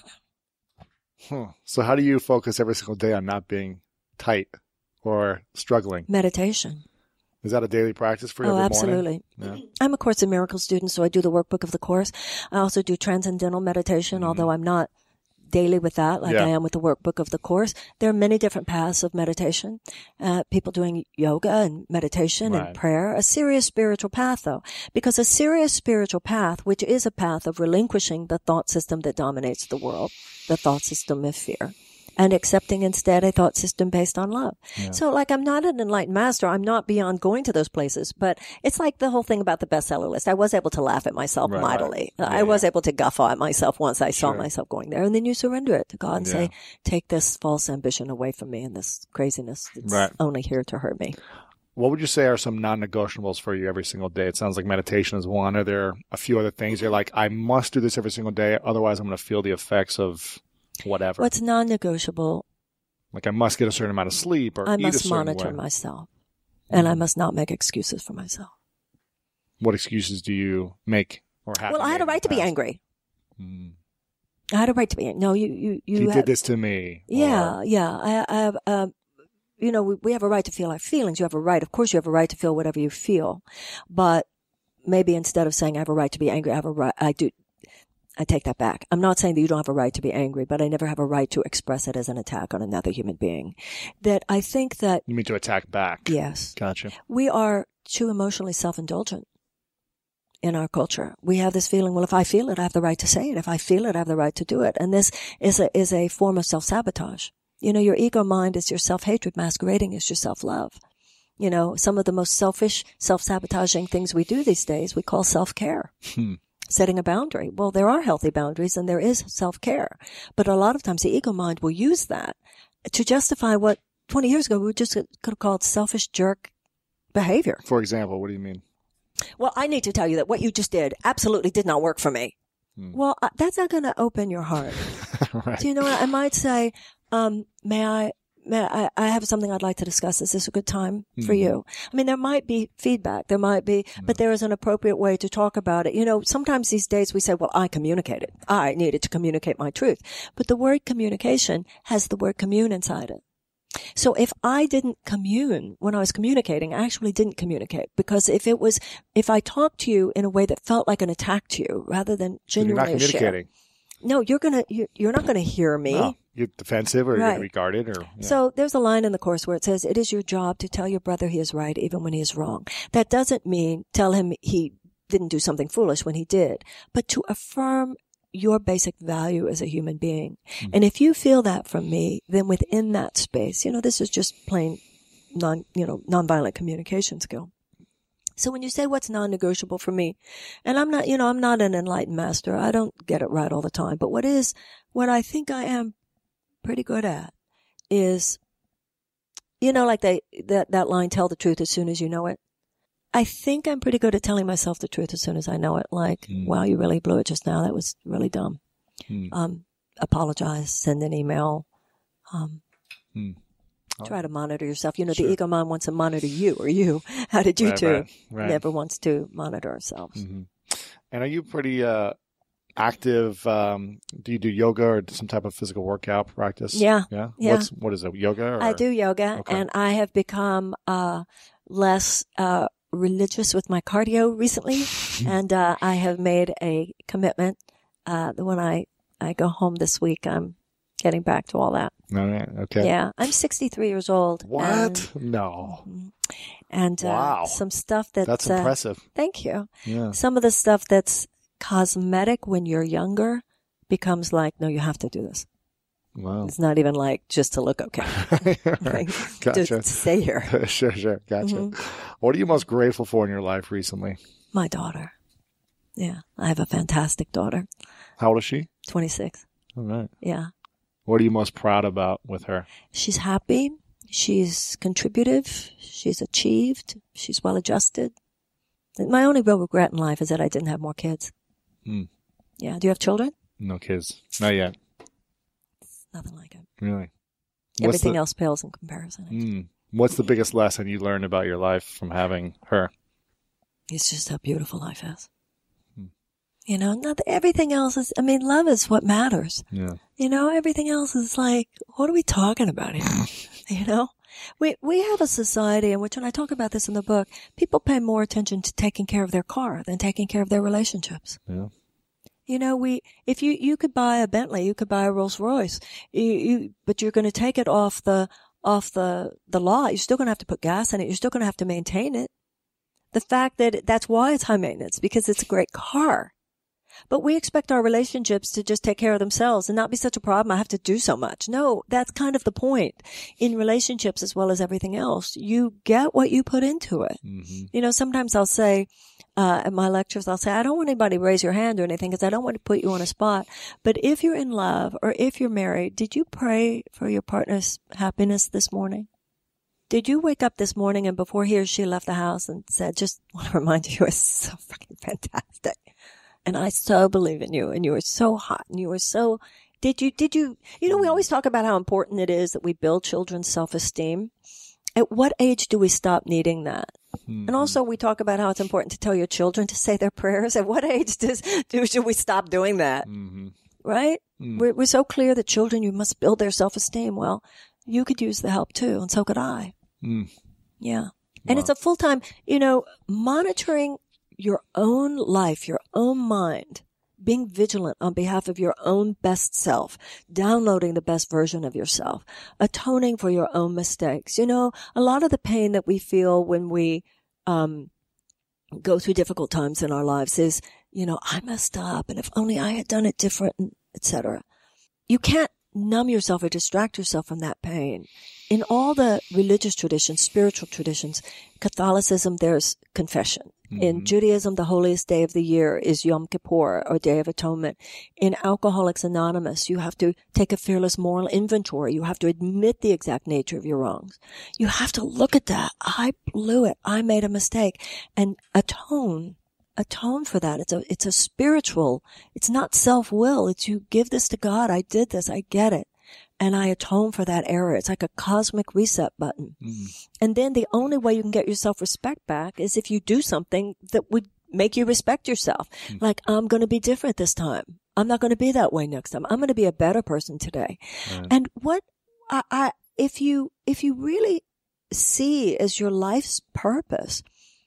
Huh. So how do you focus every single day on not being tight or struggling? Meditation. Is that a daily practice for you oh, every absolutely. morning? Yeah. I'm a Course in Miracles student, so I do the workbook of the Course. I also do transcendental meditation, mm-hmm. although I'm not daily with that, like yeah. I am with the workbook of the Course. There are many different paths of meditation. Uh, people doing yoga and meditation right. and prayer. A serious spiritual path, though, because a serious spiritual path, which is a path of relinquishing the thought system that dominates the world, the thought system of fear, and accepting instead a thought system based on love. Yeah. So like, I'm not an enlightened master. I'm not beyond going to those places, but it's like the whole thing about the bestseller list. I was able to laugh at myself Right, mightily. right. Yeah, I was yeah. able to guffaw at myself once I saw Sure. myself going there. And then you surrender it to God and Yeah. say, take this false ambition away from me and this craziness that's Right. only here to hurt me. What would you say are some non-negotiables for you every single day? It sounds like meditation is one. Are there a few other things you're like, I must do this every single day, otherwise I'm going to feel the effects of whatever? What's non-negotiable? Like I must get a certain amount of sleep or I eat a must certain monitor way. myself, and I must not make excuses for myself. What excuses do you make or have? Well, you I had made a in right the to be past? angry. Mm. I had a right to be angry. No, you, you, you. He have, did this to me. Yeah, or- yeah. I, I have, um, you know, we, we have a right to feel our feelings. You have a right. Of course, you have a right to feel whatever you feel, but maybe instead of saying I have a right to be angry, I have a right. I do. I take that back. I'm not saying that you don't have a right to be angry, but I never have a right to express it as an attack on another human being. That I think that, You mean to attack back? yes, Gotcha. we are too emotionally self-indulgent in our culture. We have this feeling, well, if I feel it, I have the right to say it. If I feel it, I have the right to do it. And this is a, is a form of self-sabotage. You know, your ego mind is your self-hatred masquerading as your self-love. You know, some of the most selfish, self-sabotaging things we do these days, we call self-care. Hmm. Setting a boundary. Well, there are healthy boundaries and there is self-care. But a lot of times the ego mind will use that to justify what twenty years ago we just could have called selfish jerk behavior. For example, what do you mean? Well, I need to tell you that what you just did absolutely did not work for me. Hmm. Well, uh, that's not going to open your heart. Right. Do you know what? I might say, um, may I, may I, I have something I'd like to discuss. Is this a good time for Mhm. you? I mean, there might be feedback. There might be, but there is an appropriate way to talk about it. You know, sometimes these days we say, well, I communicated. I needed to communicate my truth. But the word communication has the word commune inside it. So if I didn't commune when I was communicating, I actually didn't communicate, because if it was, if I talked to you in a way that felt like an attack to you rather than So you're not genuinely a share, communicating. no, you're gonna, you're, you're not gonna hear me. No. You're defensive or you're Right. going to be guarded or. Yeah. So there's a line in the Course where it says, it is your job to tell your brother he is right even when he is wrong. That doesn't mean tell him he didn't do something foolish when he did, but to affirm your basic value as a human being. Mm-hmm. And if you feel that from me, then within that space, you know, this is just plain non, you know, nonviolent communication skill. So when you say what's non-negotiable for me, and I'm not, you know, I'm not an enlightened master. I don't get it right all the time. But what is, what I think I am pretty good at is, you know, like they, that, that line, tell the truth as soon as you know it. I think I'm pretty good at telling myself the truth as soon as I know it. Like, Mm. wow, you really blew it just now. That was really dumb. Mm. Um, apologize, send an email, um, Mm. try to monitor yourself. You know, Sure. the ego mind wants to monitor you or you. How did you Right, two? right, right. Never wants to monitor ourselves. Mhm. And are you pretty uh, active? Um, do you do yoga or some type of physical workout practice? Yeah. Yeah. Yeah. What's what is it? Yoga? Or? I do yoga, Okay. and I have become uh less uh religious with my cardio recently, and uh I have made a commitment uh that when I I go home this week, I'm getting back to all that. All right. Okay. Yeah, I'm sixty-three years old. What? And, No. and uh, Wow. some stuff that's, That's uh, impressive. thank you. Yeah. Some of the stuff that's cosmetic when you're younger becomes like, no, you have to do this. Wow. It's not even like just to look okay. Like, Gotcha. just stay here. sure, sure. Gotcha. Mhm. What are you most grateful for in your life recently? My daughter. Yeah, I have a fantastic daughter. How old is she? twenty-six. All right. Yeah. What are you most proud about with her? She's happy. She's contributive. She's achieved. She's well adjusted. My only real regret in life is that I didn't have more kids. Hmm. Yeah. Do you have children? No kids. Not yet. Nothing like it. Really. What's Everything the, else pales in comparison. Hmm. What's the biggest lesson you learned about your life from having her? It's just how beautiful life is. Hmm. You know, not everything else is, I mean, love is what matters. Yeah. You know, everything else is like, what are we talking about here? You know, we, we have a society in which, and I talk about this in the book, people pay more attention to taking care of their car than taking care of their relationships. Yeah. You know, we, if you, you could buy a Bentley, you could buy a Rolls Royce, you, you, but you're going to take it off the, off the, the lot. You're still going to have to put gas in it. You're still going to have to maintain it. The fact that that's why it's high maintenance, because it's a great car. But we expect our relationships to just take care of themselves and not be such a problem. I have to do so much. No, that's kind of the point. In relationships as well as everything else, you get what you put into it. Mm-hmm. You know, sometimes I'll say, uh, at my lectures, I'll say, I don't want anybody to raise your hand or anything because I don't want to put you on a spot. But if you're in love or if you're married, did you pray for your partner's happiness this morning? Did you wake up this morning and before he or she left the house and said, just want to remind you, you are so fucking fantastic. And I so believe in you, and you are so hot, and you are so, did you, did you, you know, we always talk about how important it is that we build children's self-esteem. At what age do we stop needing that? Mm-hmm. And also we talk about how it's important to tell your children to say their prayers. At what age does, do, should we stop doing that? Mm-hmm. Right? Mm-hmm. We're, we're so clear that children, you must build their self-esteem. Well, you could use the help too, and so could I. Mm. Yeah. Wow. And it's a full-time, you know, monitoring your own life, your own mind, being vigilant on behalf of your own best self, downloading the best version of yourself, atoning for your own mistakes. You know, a lot of the pain that we feel when we um go through difficult times in our lives is, you know, I messed up, and if only I had done it different, et cetera. You can't numb yourself or distract yourself from that pain. In all the religious traditions, spiritual traditions, Catholicism, there's confession. Mm-hmm. In Judaism, the holiest day of the year is Yom Kippur, or Day of Atonement. In Alcoholics Anonymous, you have to take a fearless moral inventory. You have to admit the exact nature of your wrongs. You have to look at that. I blew it. I made a mistake. And atone. Atone for that. It's a, it's a spiritual, it's not self-will. It's you give this to God. I did this. I get it. And I atone for that error. It's like a cosmic reset button. Mm. And then the only way you can get your self-respect back is if you do something that would make you respect yourself. Mm. Like, I'm going to be different this time. I'm not going to be that way next time. I'm going to be a better person today. Right. And what I, I, if you, if you really see as your life's purpose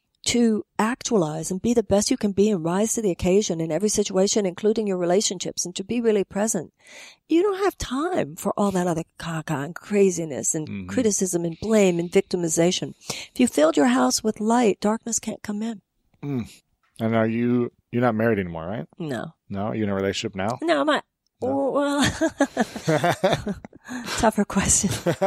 to actualize and be the best you can be and rise to the occasion in every situation, including your relationships, and to be really present, you don't have time for all that other caca and craziness and mm-hmm. criticism and blame and victimization. If you filled your house with light, darkness can't come in. Mm. And are you, you're not married anymore, right? No. No? Are you in a relationship now? No, I'm not. No. Oh, well, tougher question.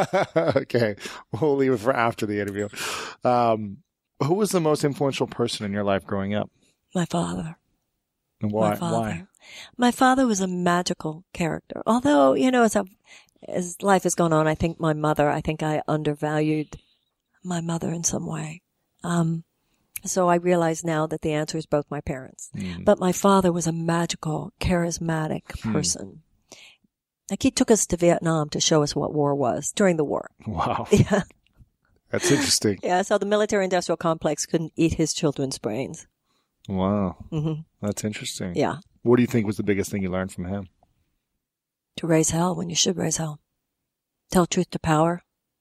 Okay. We'll leave it for after the interview. Um, Who was the most influential person in your life growing up? My father. And why? My father. Why? My father was a magical character. Although, you know, as I've, as life has gone on, I think my mother, I think I undervalued my mother in some way. Um, so I realize now that the answer is both my parents. Mm. But my father was a magical, charismatic person. Mm. Like, he took us to Vietnam to show us what war was during the war. Wow. Yeah. That's interesting. Yeah, so the military-industrial complex couldn't eat his children's brains. Wow. Mm-hmm. That's interesting. Yeah. What do you think was the biggest thing you learned from him? To raise hell when you should raise hell. Tell truth to power.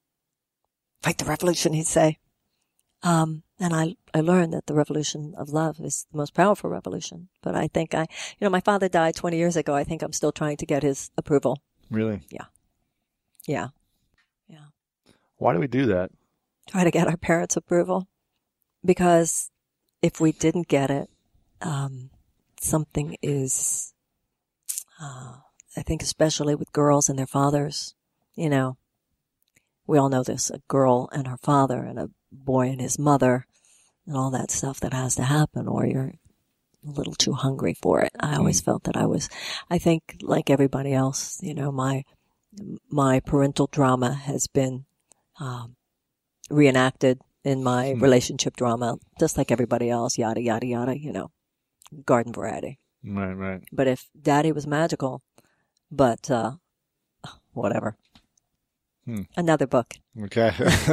Fight the revolution, he'd say. Um, and I, I learned that the revolution of love is the most powerful revolution. But I think I, you know, my father died twenty years ago. I think I'm still trying to get his approval. Really? Yeah. Yeah. Yeah. Why do we do that? Try to get our parents' approval, because if we didn't get it, um, something is, uh, I think especially with girls and their fathers, you know, we all know this, a girl and her father and a boy and his mother and all that stuff that has to happen, or you're a little too hungry for it. I always mm. felt that I was, I think like everybody else, you know, my, my parental drama has been, um, reenacted in my hmm. relationship drama, just like everybody else, yada, yada, yada, you know, garden variety. Right, right. But if daddy was magical, but, uh, whatever. Hmm. Another book. Okay.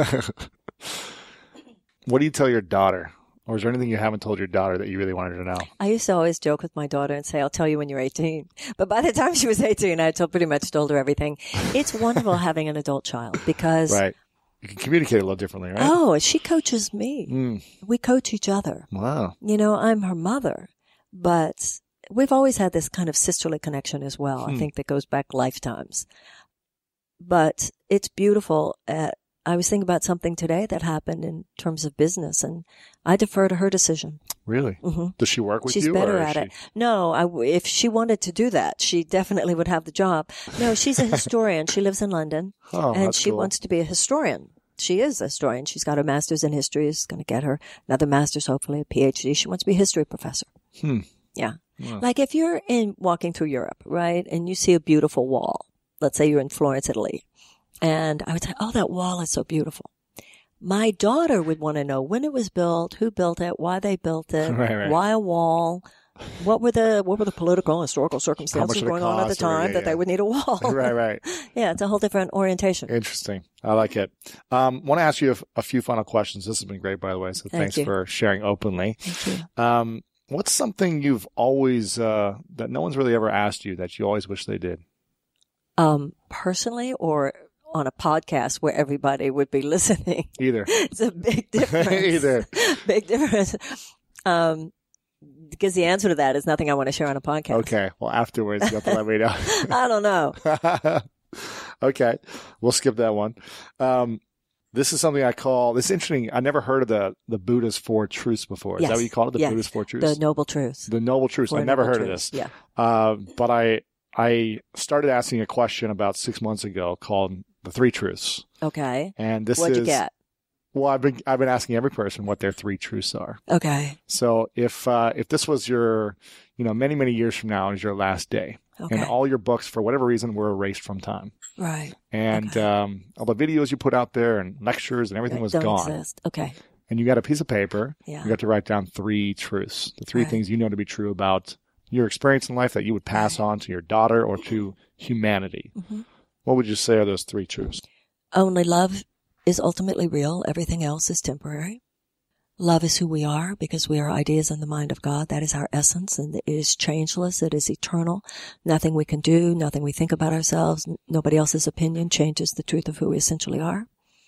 What do you tell your daughter? Or is there anything you haven't told your daughter that you really wanted her to know? I used to always joke with my daughter and say, I'll tell you when you're eighteen. But by the time she was eighteen, I told, pretty much told her everything. It's wonderful having an adult child because... Right. You can communicate a little differently, right? Oh, she coaches me. Mm. We coach each other. Wow. You know, I'm her mother, but we've always had this kind of sisterly connection as well. Hmm. I think that goes back lifetimes. But it's beautiful at I was thinking about something today that happened in terms of business, and I defer to her decision. Really? Mm-hmm. Does she work with She's you? She's better or at she... it. No, I, if she wanted to do that, she definitely would have the job. No, she's a historian. She lives in London, oh, and that's she cool. wants to be a historian. She is a historian. She's got her master's in history. It's going to get her another master's, hopefully a P H D. She wants to be a history professor. Hmm. Yeah. Wow. Like if you're in walking through Europe, right, and you see a beautiful wall, let's say you're in Florence, Italy, and I would say, oh, that wall is so beautiful. My daughter would want to know when it was built, who built it, why they built it, right, right. why a wall, what were the what were the political and historical circumstances going on at the time yeah, that yeah. they would need a wall. Right, right. Yeah, it's a whole different orientation. Interesting. I like it. Um, want to ask you a, a few final questions. This has been great, by the way. So Thank thanks you. for sharing openly. Thank you. Um, what's something you've always uh, that no one's really ever asked you that you always wish they did? Um, personally, or on a podcast where everybody would be listening? Either. It's a big difference. Either. Big difference. Um, because the answer to that is nothing I want to share on a podcast. Okay. Well, afterwards, you have to let me know. I don't know. Okay. We'll skip that one. Um, this is something I call, this is interesting. I never heard of the, the Buddha's Four Truths before. Is Yes. that what you call it? The Yes. Buddha's Four Truths? The Noble Truths. The Noble Truths. Four I've never Noble heard Truths. of this. Yeah. Uh, but I, I started asking a question about six months ago called the Three Truths. Okay. And this What'd is, you get? well, I've been, I've been asking every person what their three truths are. Okay. So if, uh, if this was your, you know, many, many years from now is your last day Okay. and all your books, for whatever reason, were erased from time. Right. And, Okay. um, all the videos you put out there and lectures and everything That was don't gone. exist. Okay. And you got a piece of paper. Yeah. You got to write down three truths, the three Right. things you know to be true about your experience in life that you would pass Right. on to your daughter or to humanity. Mm-hmm. What would you say are those three truths? Only love is ultimately real. Everything else is temporary. Love is who we are because we are ideas in the mind of God. That is our essence, and it is changeless. It is eternal. Nothing we can do, nothing we think about ourselves, n- nobody else's opinion changes the truth of who we essentially are.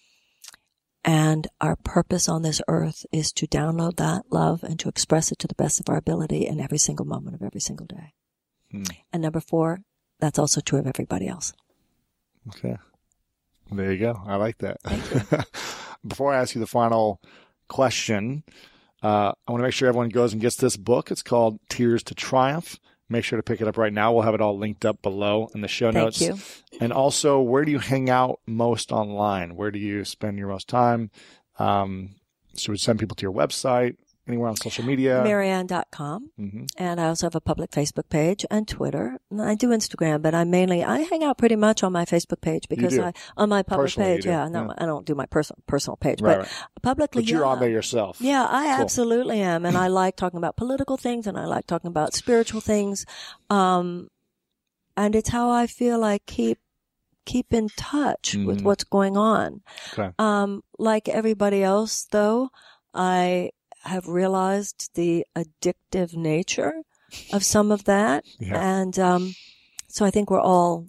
And our purpose on this earth is to download that love and to express it to the best of our ability in every single moment of every single day. Hmm. And number four, that's also true of everybody else. Okay. There you go. I like that. Before I ask you the final question, uh, I want to make sure everyone goes and gets this book. It's called Tears to Triumph. Make sure to pick it up right now. We'll have it all linked up below in the show Thank notes. you. And also, where do you hang out most online? Where do you spend your most time? Um, should we send people to your website? Anywhere on social media? Marianne dot com. Mm-hmm. And I also have a public Facebook page and Twitter. And I do Instagram, but I mainly, I hang out pretty much on my Facebook page because do. I, on my public Personally, you page, do. yeah, no, Yeah. I don't do my personal, personal page, Right, but right. publicly, But you're yeah. on there yourself. Yeah, I Cool. absolutely am. And I like talking about political things and I like talking about spiritual things. Um, and it's how I feel I keep, keep in touch with Mhm. what's going on. Okay. Um, like everybody else though, I have realized the addictive nature of some of that. Yeah. And, um, so I think we're all,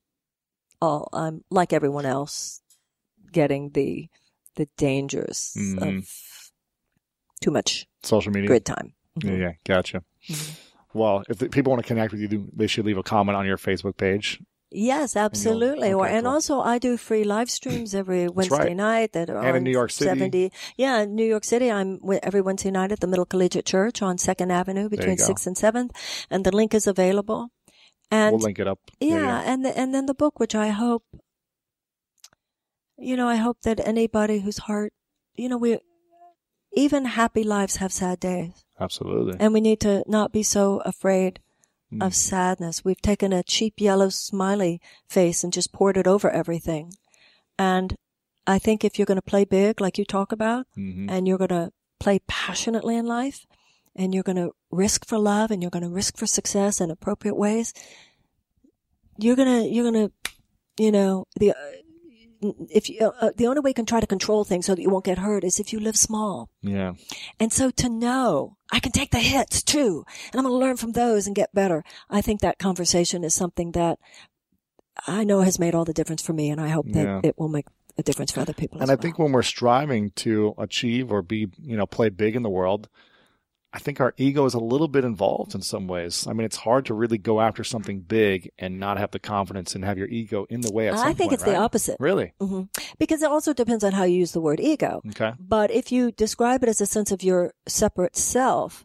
all, um, like everyone else, getting the, the dangers Mhm. of too much Social media. grid time. Yeah, yeah. Gotcha. Mhm. Well, if the people want to connect with you, they should leave a comment on your Facebook page. Yes, absolutely. Or, okay, and cool. also I do free live streams every Wednesday right. night that are And on in New York City. seventy. Yeah, in New York City, I'm wi- every Wednesday night at the Middle Collegiate Church on Second Avenue between go. sixth and seventh. And the link is available. And We'll link it up. yeah, and the, and then the book, which I hope, you know, I hope that anybody whose heart, you know, we, even happy lives have sad days. Absolutely. And we need to not be so afraid Mm. of sadness. We've taken a cheap yellow smiley face and just poured it over everything. And I think if you're going to play big, like you talk about, Mhm. and you're going to play passionately in life, and you're going to risk for love, and you're going to risk for success in appropriate ways, you're going to, you're going to, you know, the, uh, if you, uh, the only way you can try to control things so that you won't get hurt is if you live small. Yeah. And so to know I can take the hits too, and I'm going to learn from those and get better. I think that conversation is something that I know has made all the difference for me, and I hope that Yeah. it will make a difference for other people And as I well. think when we're striving to achieve or be, you know, play big in the world, I think our ego is a little bit involved in some ways. I mean, it's hard to really go after something big and not have the confidence and have your ego in the way at some I think point, it's right? the opposite. Really? Mm-hmm. Because it also depends on how you use the word ego. Okay. But if you describe it as a sense of your separate self,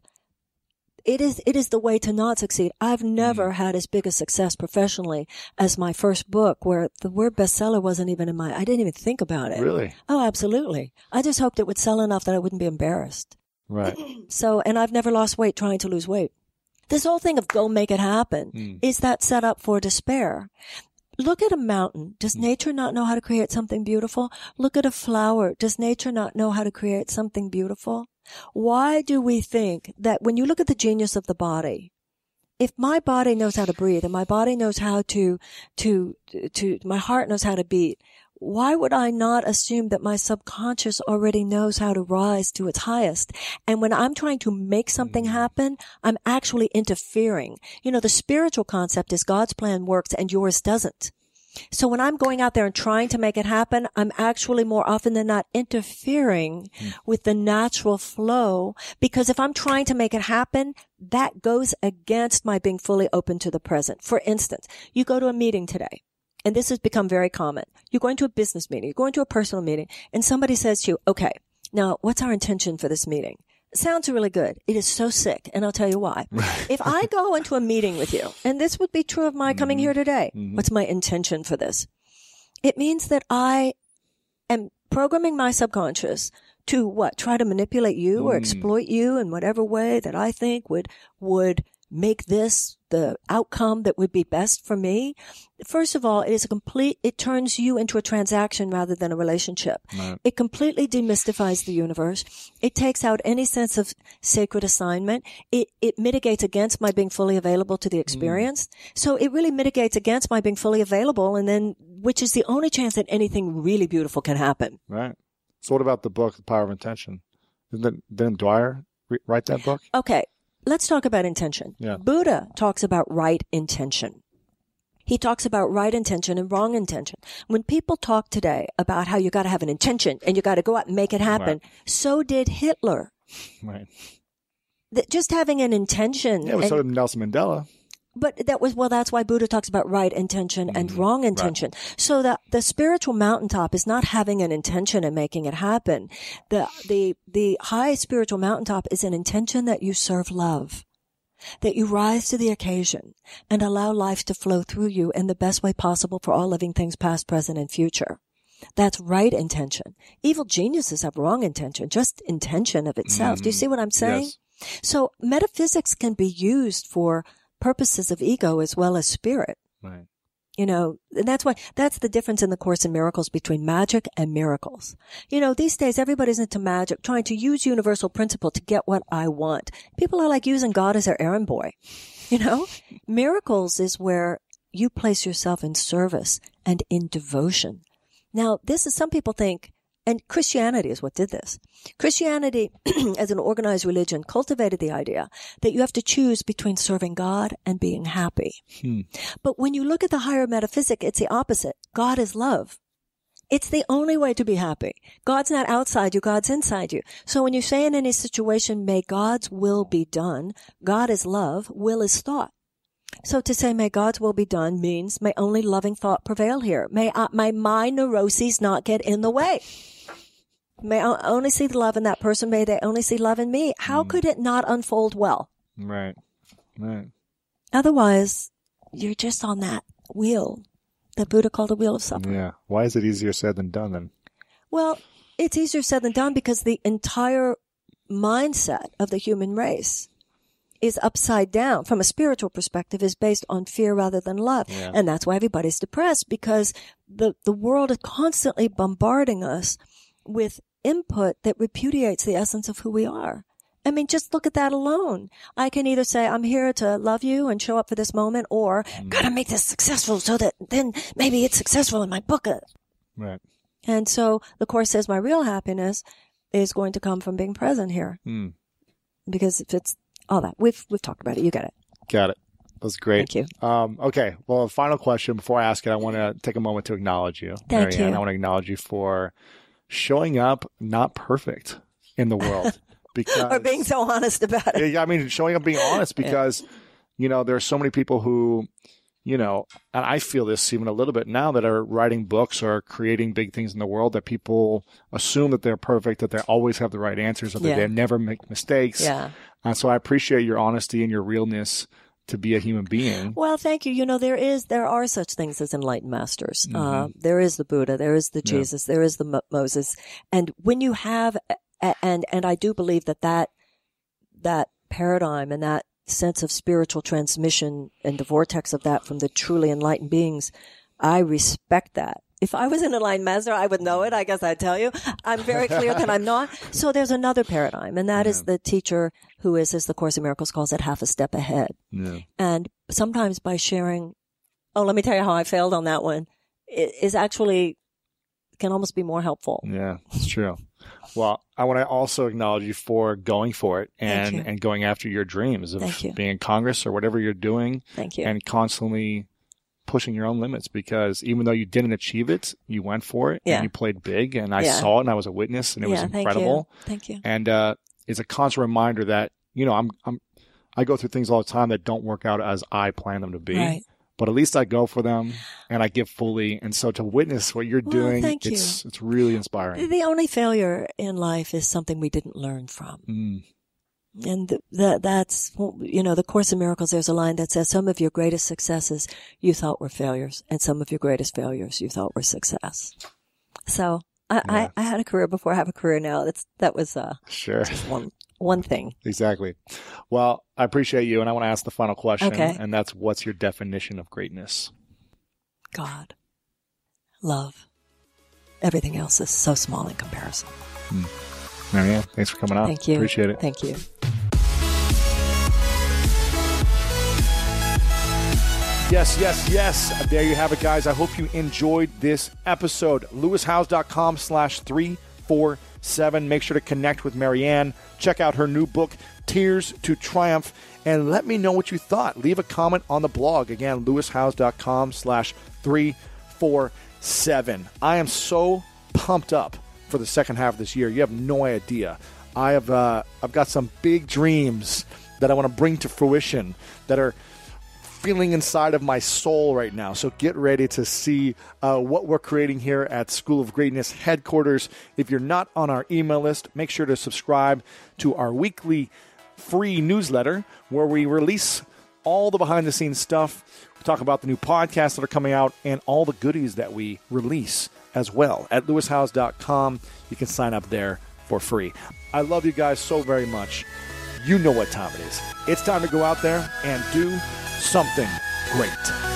it is it is the way to not succeed. I've never mm. had as big a success professionally as my first book, where the word bestseller wasn't even in my, I didn't even think about it. Really? Oh, absolutely. I just hoped it would sell enough that I wouldn't be embarrassed. Right. So, and I've never lost weight trying to lose weight. This whole thing of go make it happen, mm. is that set up for despair? Look at a mountain. Does mm. nature not know how to create something beautiful? Look at a flower. Does nature not know how to create something beautiful? Why do we think that when you look at the genius of the body, if my body knows how to breathe and my body knows how to, to, to, my heart knows how to beat, why would I not assume that my subconscious already knows how to rise to its highest? And when I'm trying to make something happen, I'm actually interfering. You know, the spiritual concept is God's plan works and yours doesn't. So when I'm going out there and trying to make it happen, I'm actually more often than not interfering mm. with the natural flow, because if I'm trying to make it happen, that goes against my being fully open to the present. For instance, you go to a meeting today. And this has become very common. You're going to a business meeting, you're going to a personal meeting, and somebody says to you, okay, now what's our intention for this meeting? It sounds really good. It is so sick, and I'll tell you why. If I go into a meeting with you, and this would be true of my coming here today, mm-hmm. what's my intention for this? It means that I am programming my subconscious to what? Try to manipulate you mm. or exploit you in whatever way that I think would, would make this the outcome that would be best for me. First of all, it is a complete, it turns you into a transaction rather than a relationship. Right. It completely demystifies the universe. It takes out any sense of sacred assignment. It, it mitigates against my being fully available to the experience. Mm. So it really mitigates against my being fully available, and then, which is the only chance that anything really beautiful can happen. Right. So what about the book, The Power of Intention? Didn't, didn't Dwyer write that book? Okay. Let's talk about intention. Yeah. Buddha talks about right intention. He talks about right intention and wrong intention. When people talk today about how you got to have an intention and you got to go out and make it happen, right. so did Hitler. Right. That just having an intention. Yeah, but so did Nelson Mandela. But that was, well, that's why Buddha talks about right intention and mm-hmm. wrong intention. Right. So that the spiritual mountaintop is not having an intention and making it happen. The, the, the high spiritual mountaintop is an intention that you serve love, that you rise to the occasion and allow life to flow through you in the best way possible for all living things, past, present, and future. That's right intention. Evil geniuses have wrong intention, just intention of itself. Mm-hmm. Do you see what I'm saying? Yes. So metaphysics can be used for purposes of ego as well as spirit. Right. You know, and that's why, that's the difference in the Course in Miracles between magic and miracles. You know, these days everybody's into magic, trying to use universal principle to get what I want. People are like using God as their errand boy. You know, miracles is where you place yourself in service and in devotion. Now, this is, some people think, and Christianity is what did this. Christianity, as an organized religion, cultivated the idea that you have to choose between serving God and being happy. Hmm. But when you look at the higher metaphysic, it's the opposite. God is love. It's the only way to be happy. God's not outside you, God's inside you. So when you say in any situation, may God's will be done, God is love, will is thought. So to say, may God's will be done means may only loving thought prevail here. May I, may my neuroses not get in the way. May I only see the love in that person. May they only see love in me. How mm. could it not unfold well? Right. Right. Otherwise, you're just on that wheel that Buddha called a wheel of suffering. Yeah. Why is it easier said than done then? Well, it's easier said than done because the entire mindset of the human race is upside down from a spiritual perspective, is based on fear rather than love. Yeah. And that's why everybody's depressed, because the, the world is constantly bombarding us with input that repudiates the essence of who we are. I mean, just look at that alone. I can either say, I'm here to love you and show up for this moment, or mm. gotta make this successful so that then maybe it's successful in my book. Right. And so the Course says my real happiness is going to come from being present here. Mm. Because if it's all that, we've, we've talked about it. You get it. Got it. That's great. Thank you. Um, okay. Well, a final question before I ask it, I want to take a moment to acknowledge you. Thank Marianne. you. I want to acknowledge you for showing up not perfect in the world, because or being so honest about it. Yeah, I mean, showing up being honest because, yeah. you know, there are so many people who, you know, and I feel this even a little bit now that are writing books or creating big things in the world that people assume that they're perfect, that they always have the right answers, that yeah. they never make mistakes. Yeah. And so I appreciate your honesty and your realness to be a human being. Well, thank you. You know, there is, there are such things as enlightened masters. Mm-hmm. Uh, there is the Buddha, there is the Jesus, yeah. there is the Mo- Moses. And when you have, and, and I do believe that that, that paradigm and that sense of spiritual transmission and the vortex of that from the truly enlightened beings, I respect that. If I was an enlightened master, I would know it. I guess I'd tell you. I'm very clear that I'm not. So there's another paradigm, and that yeah. is the teacher who is, as the Course in Miracles calls it, half a step ahead. Yeah. And sometimes by sharing, oh, let me tell you how I failed on that one, it is actually, can almost be more helpful. Yeah, it's true. Well, I want to also acknowledge you for going for it and, and going after your dreams of being in Congress or whatever you're doing. Thank you. And constantly pushing your own limits, because even though you didn't achieve it, you went for it yeah. and you played big, and I yeah. saw it and I was a witness, and it yeah, was incredible. Thank you. Thank you. And uh, it's a constant reminder that, you know, I'm, I'm, I go through things all the time that don't work out as I plan them to be. Right. But at least I go for them and I give fully. And so to witness what you're well, doing, thank it's you. it's really inspiring. The only failure in life is something we didn't learn from. Mm. And th- that that's, you know, the Course in Miracles, there's a line that says some of your greatest successes you thought were failures, and some of your greatest failures you thought were success. So I, yeah. I, I had a career before I have a career now. That's, that was uh, sure. just one, one thing. Exactly. Well, I appreciate you, and I want to ask the final question, okay. and that's, what's your definition of greatness? God. Love. Everything else is so small in comparison. Mm. Marianne, thanks for coming on. Thank you. Appreciate it. Thank you. Yes, yes, yes. There you have it, guys. I hope you enjoyed this episode. lewis howes dot com slash three four seven. Make sure to connect with Marianne. Check out her new book, Tears to Triumph, and let me know what you thought. Leave a comment on the blog. Again, lewis howes dot com slash three four seven. I am so pumped up for the second half of this year. You have no idea. I have uh, I've got some big dreams that I want to bring to fruition that are feeling inside of my soul right now. So get ready to see uh, what we're creating here at School of Greatness headquarters. If you're not on our email list, make sure to subscribe to our weekly free newsletter where we release all the behind-the-scenes stuff. We talk about the new podcasts that are coming out and all the goodies that we release as well. At lewis howes dot com, you can sign up there for free. I love you guys so very much. You know what time it is. It's time to go out there and do something great.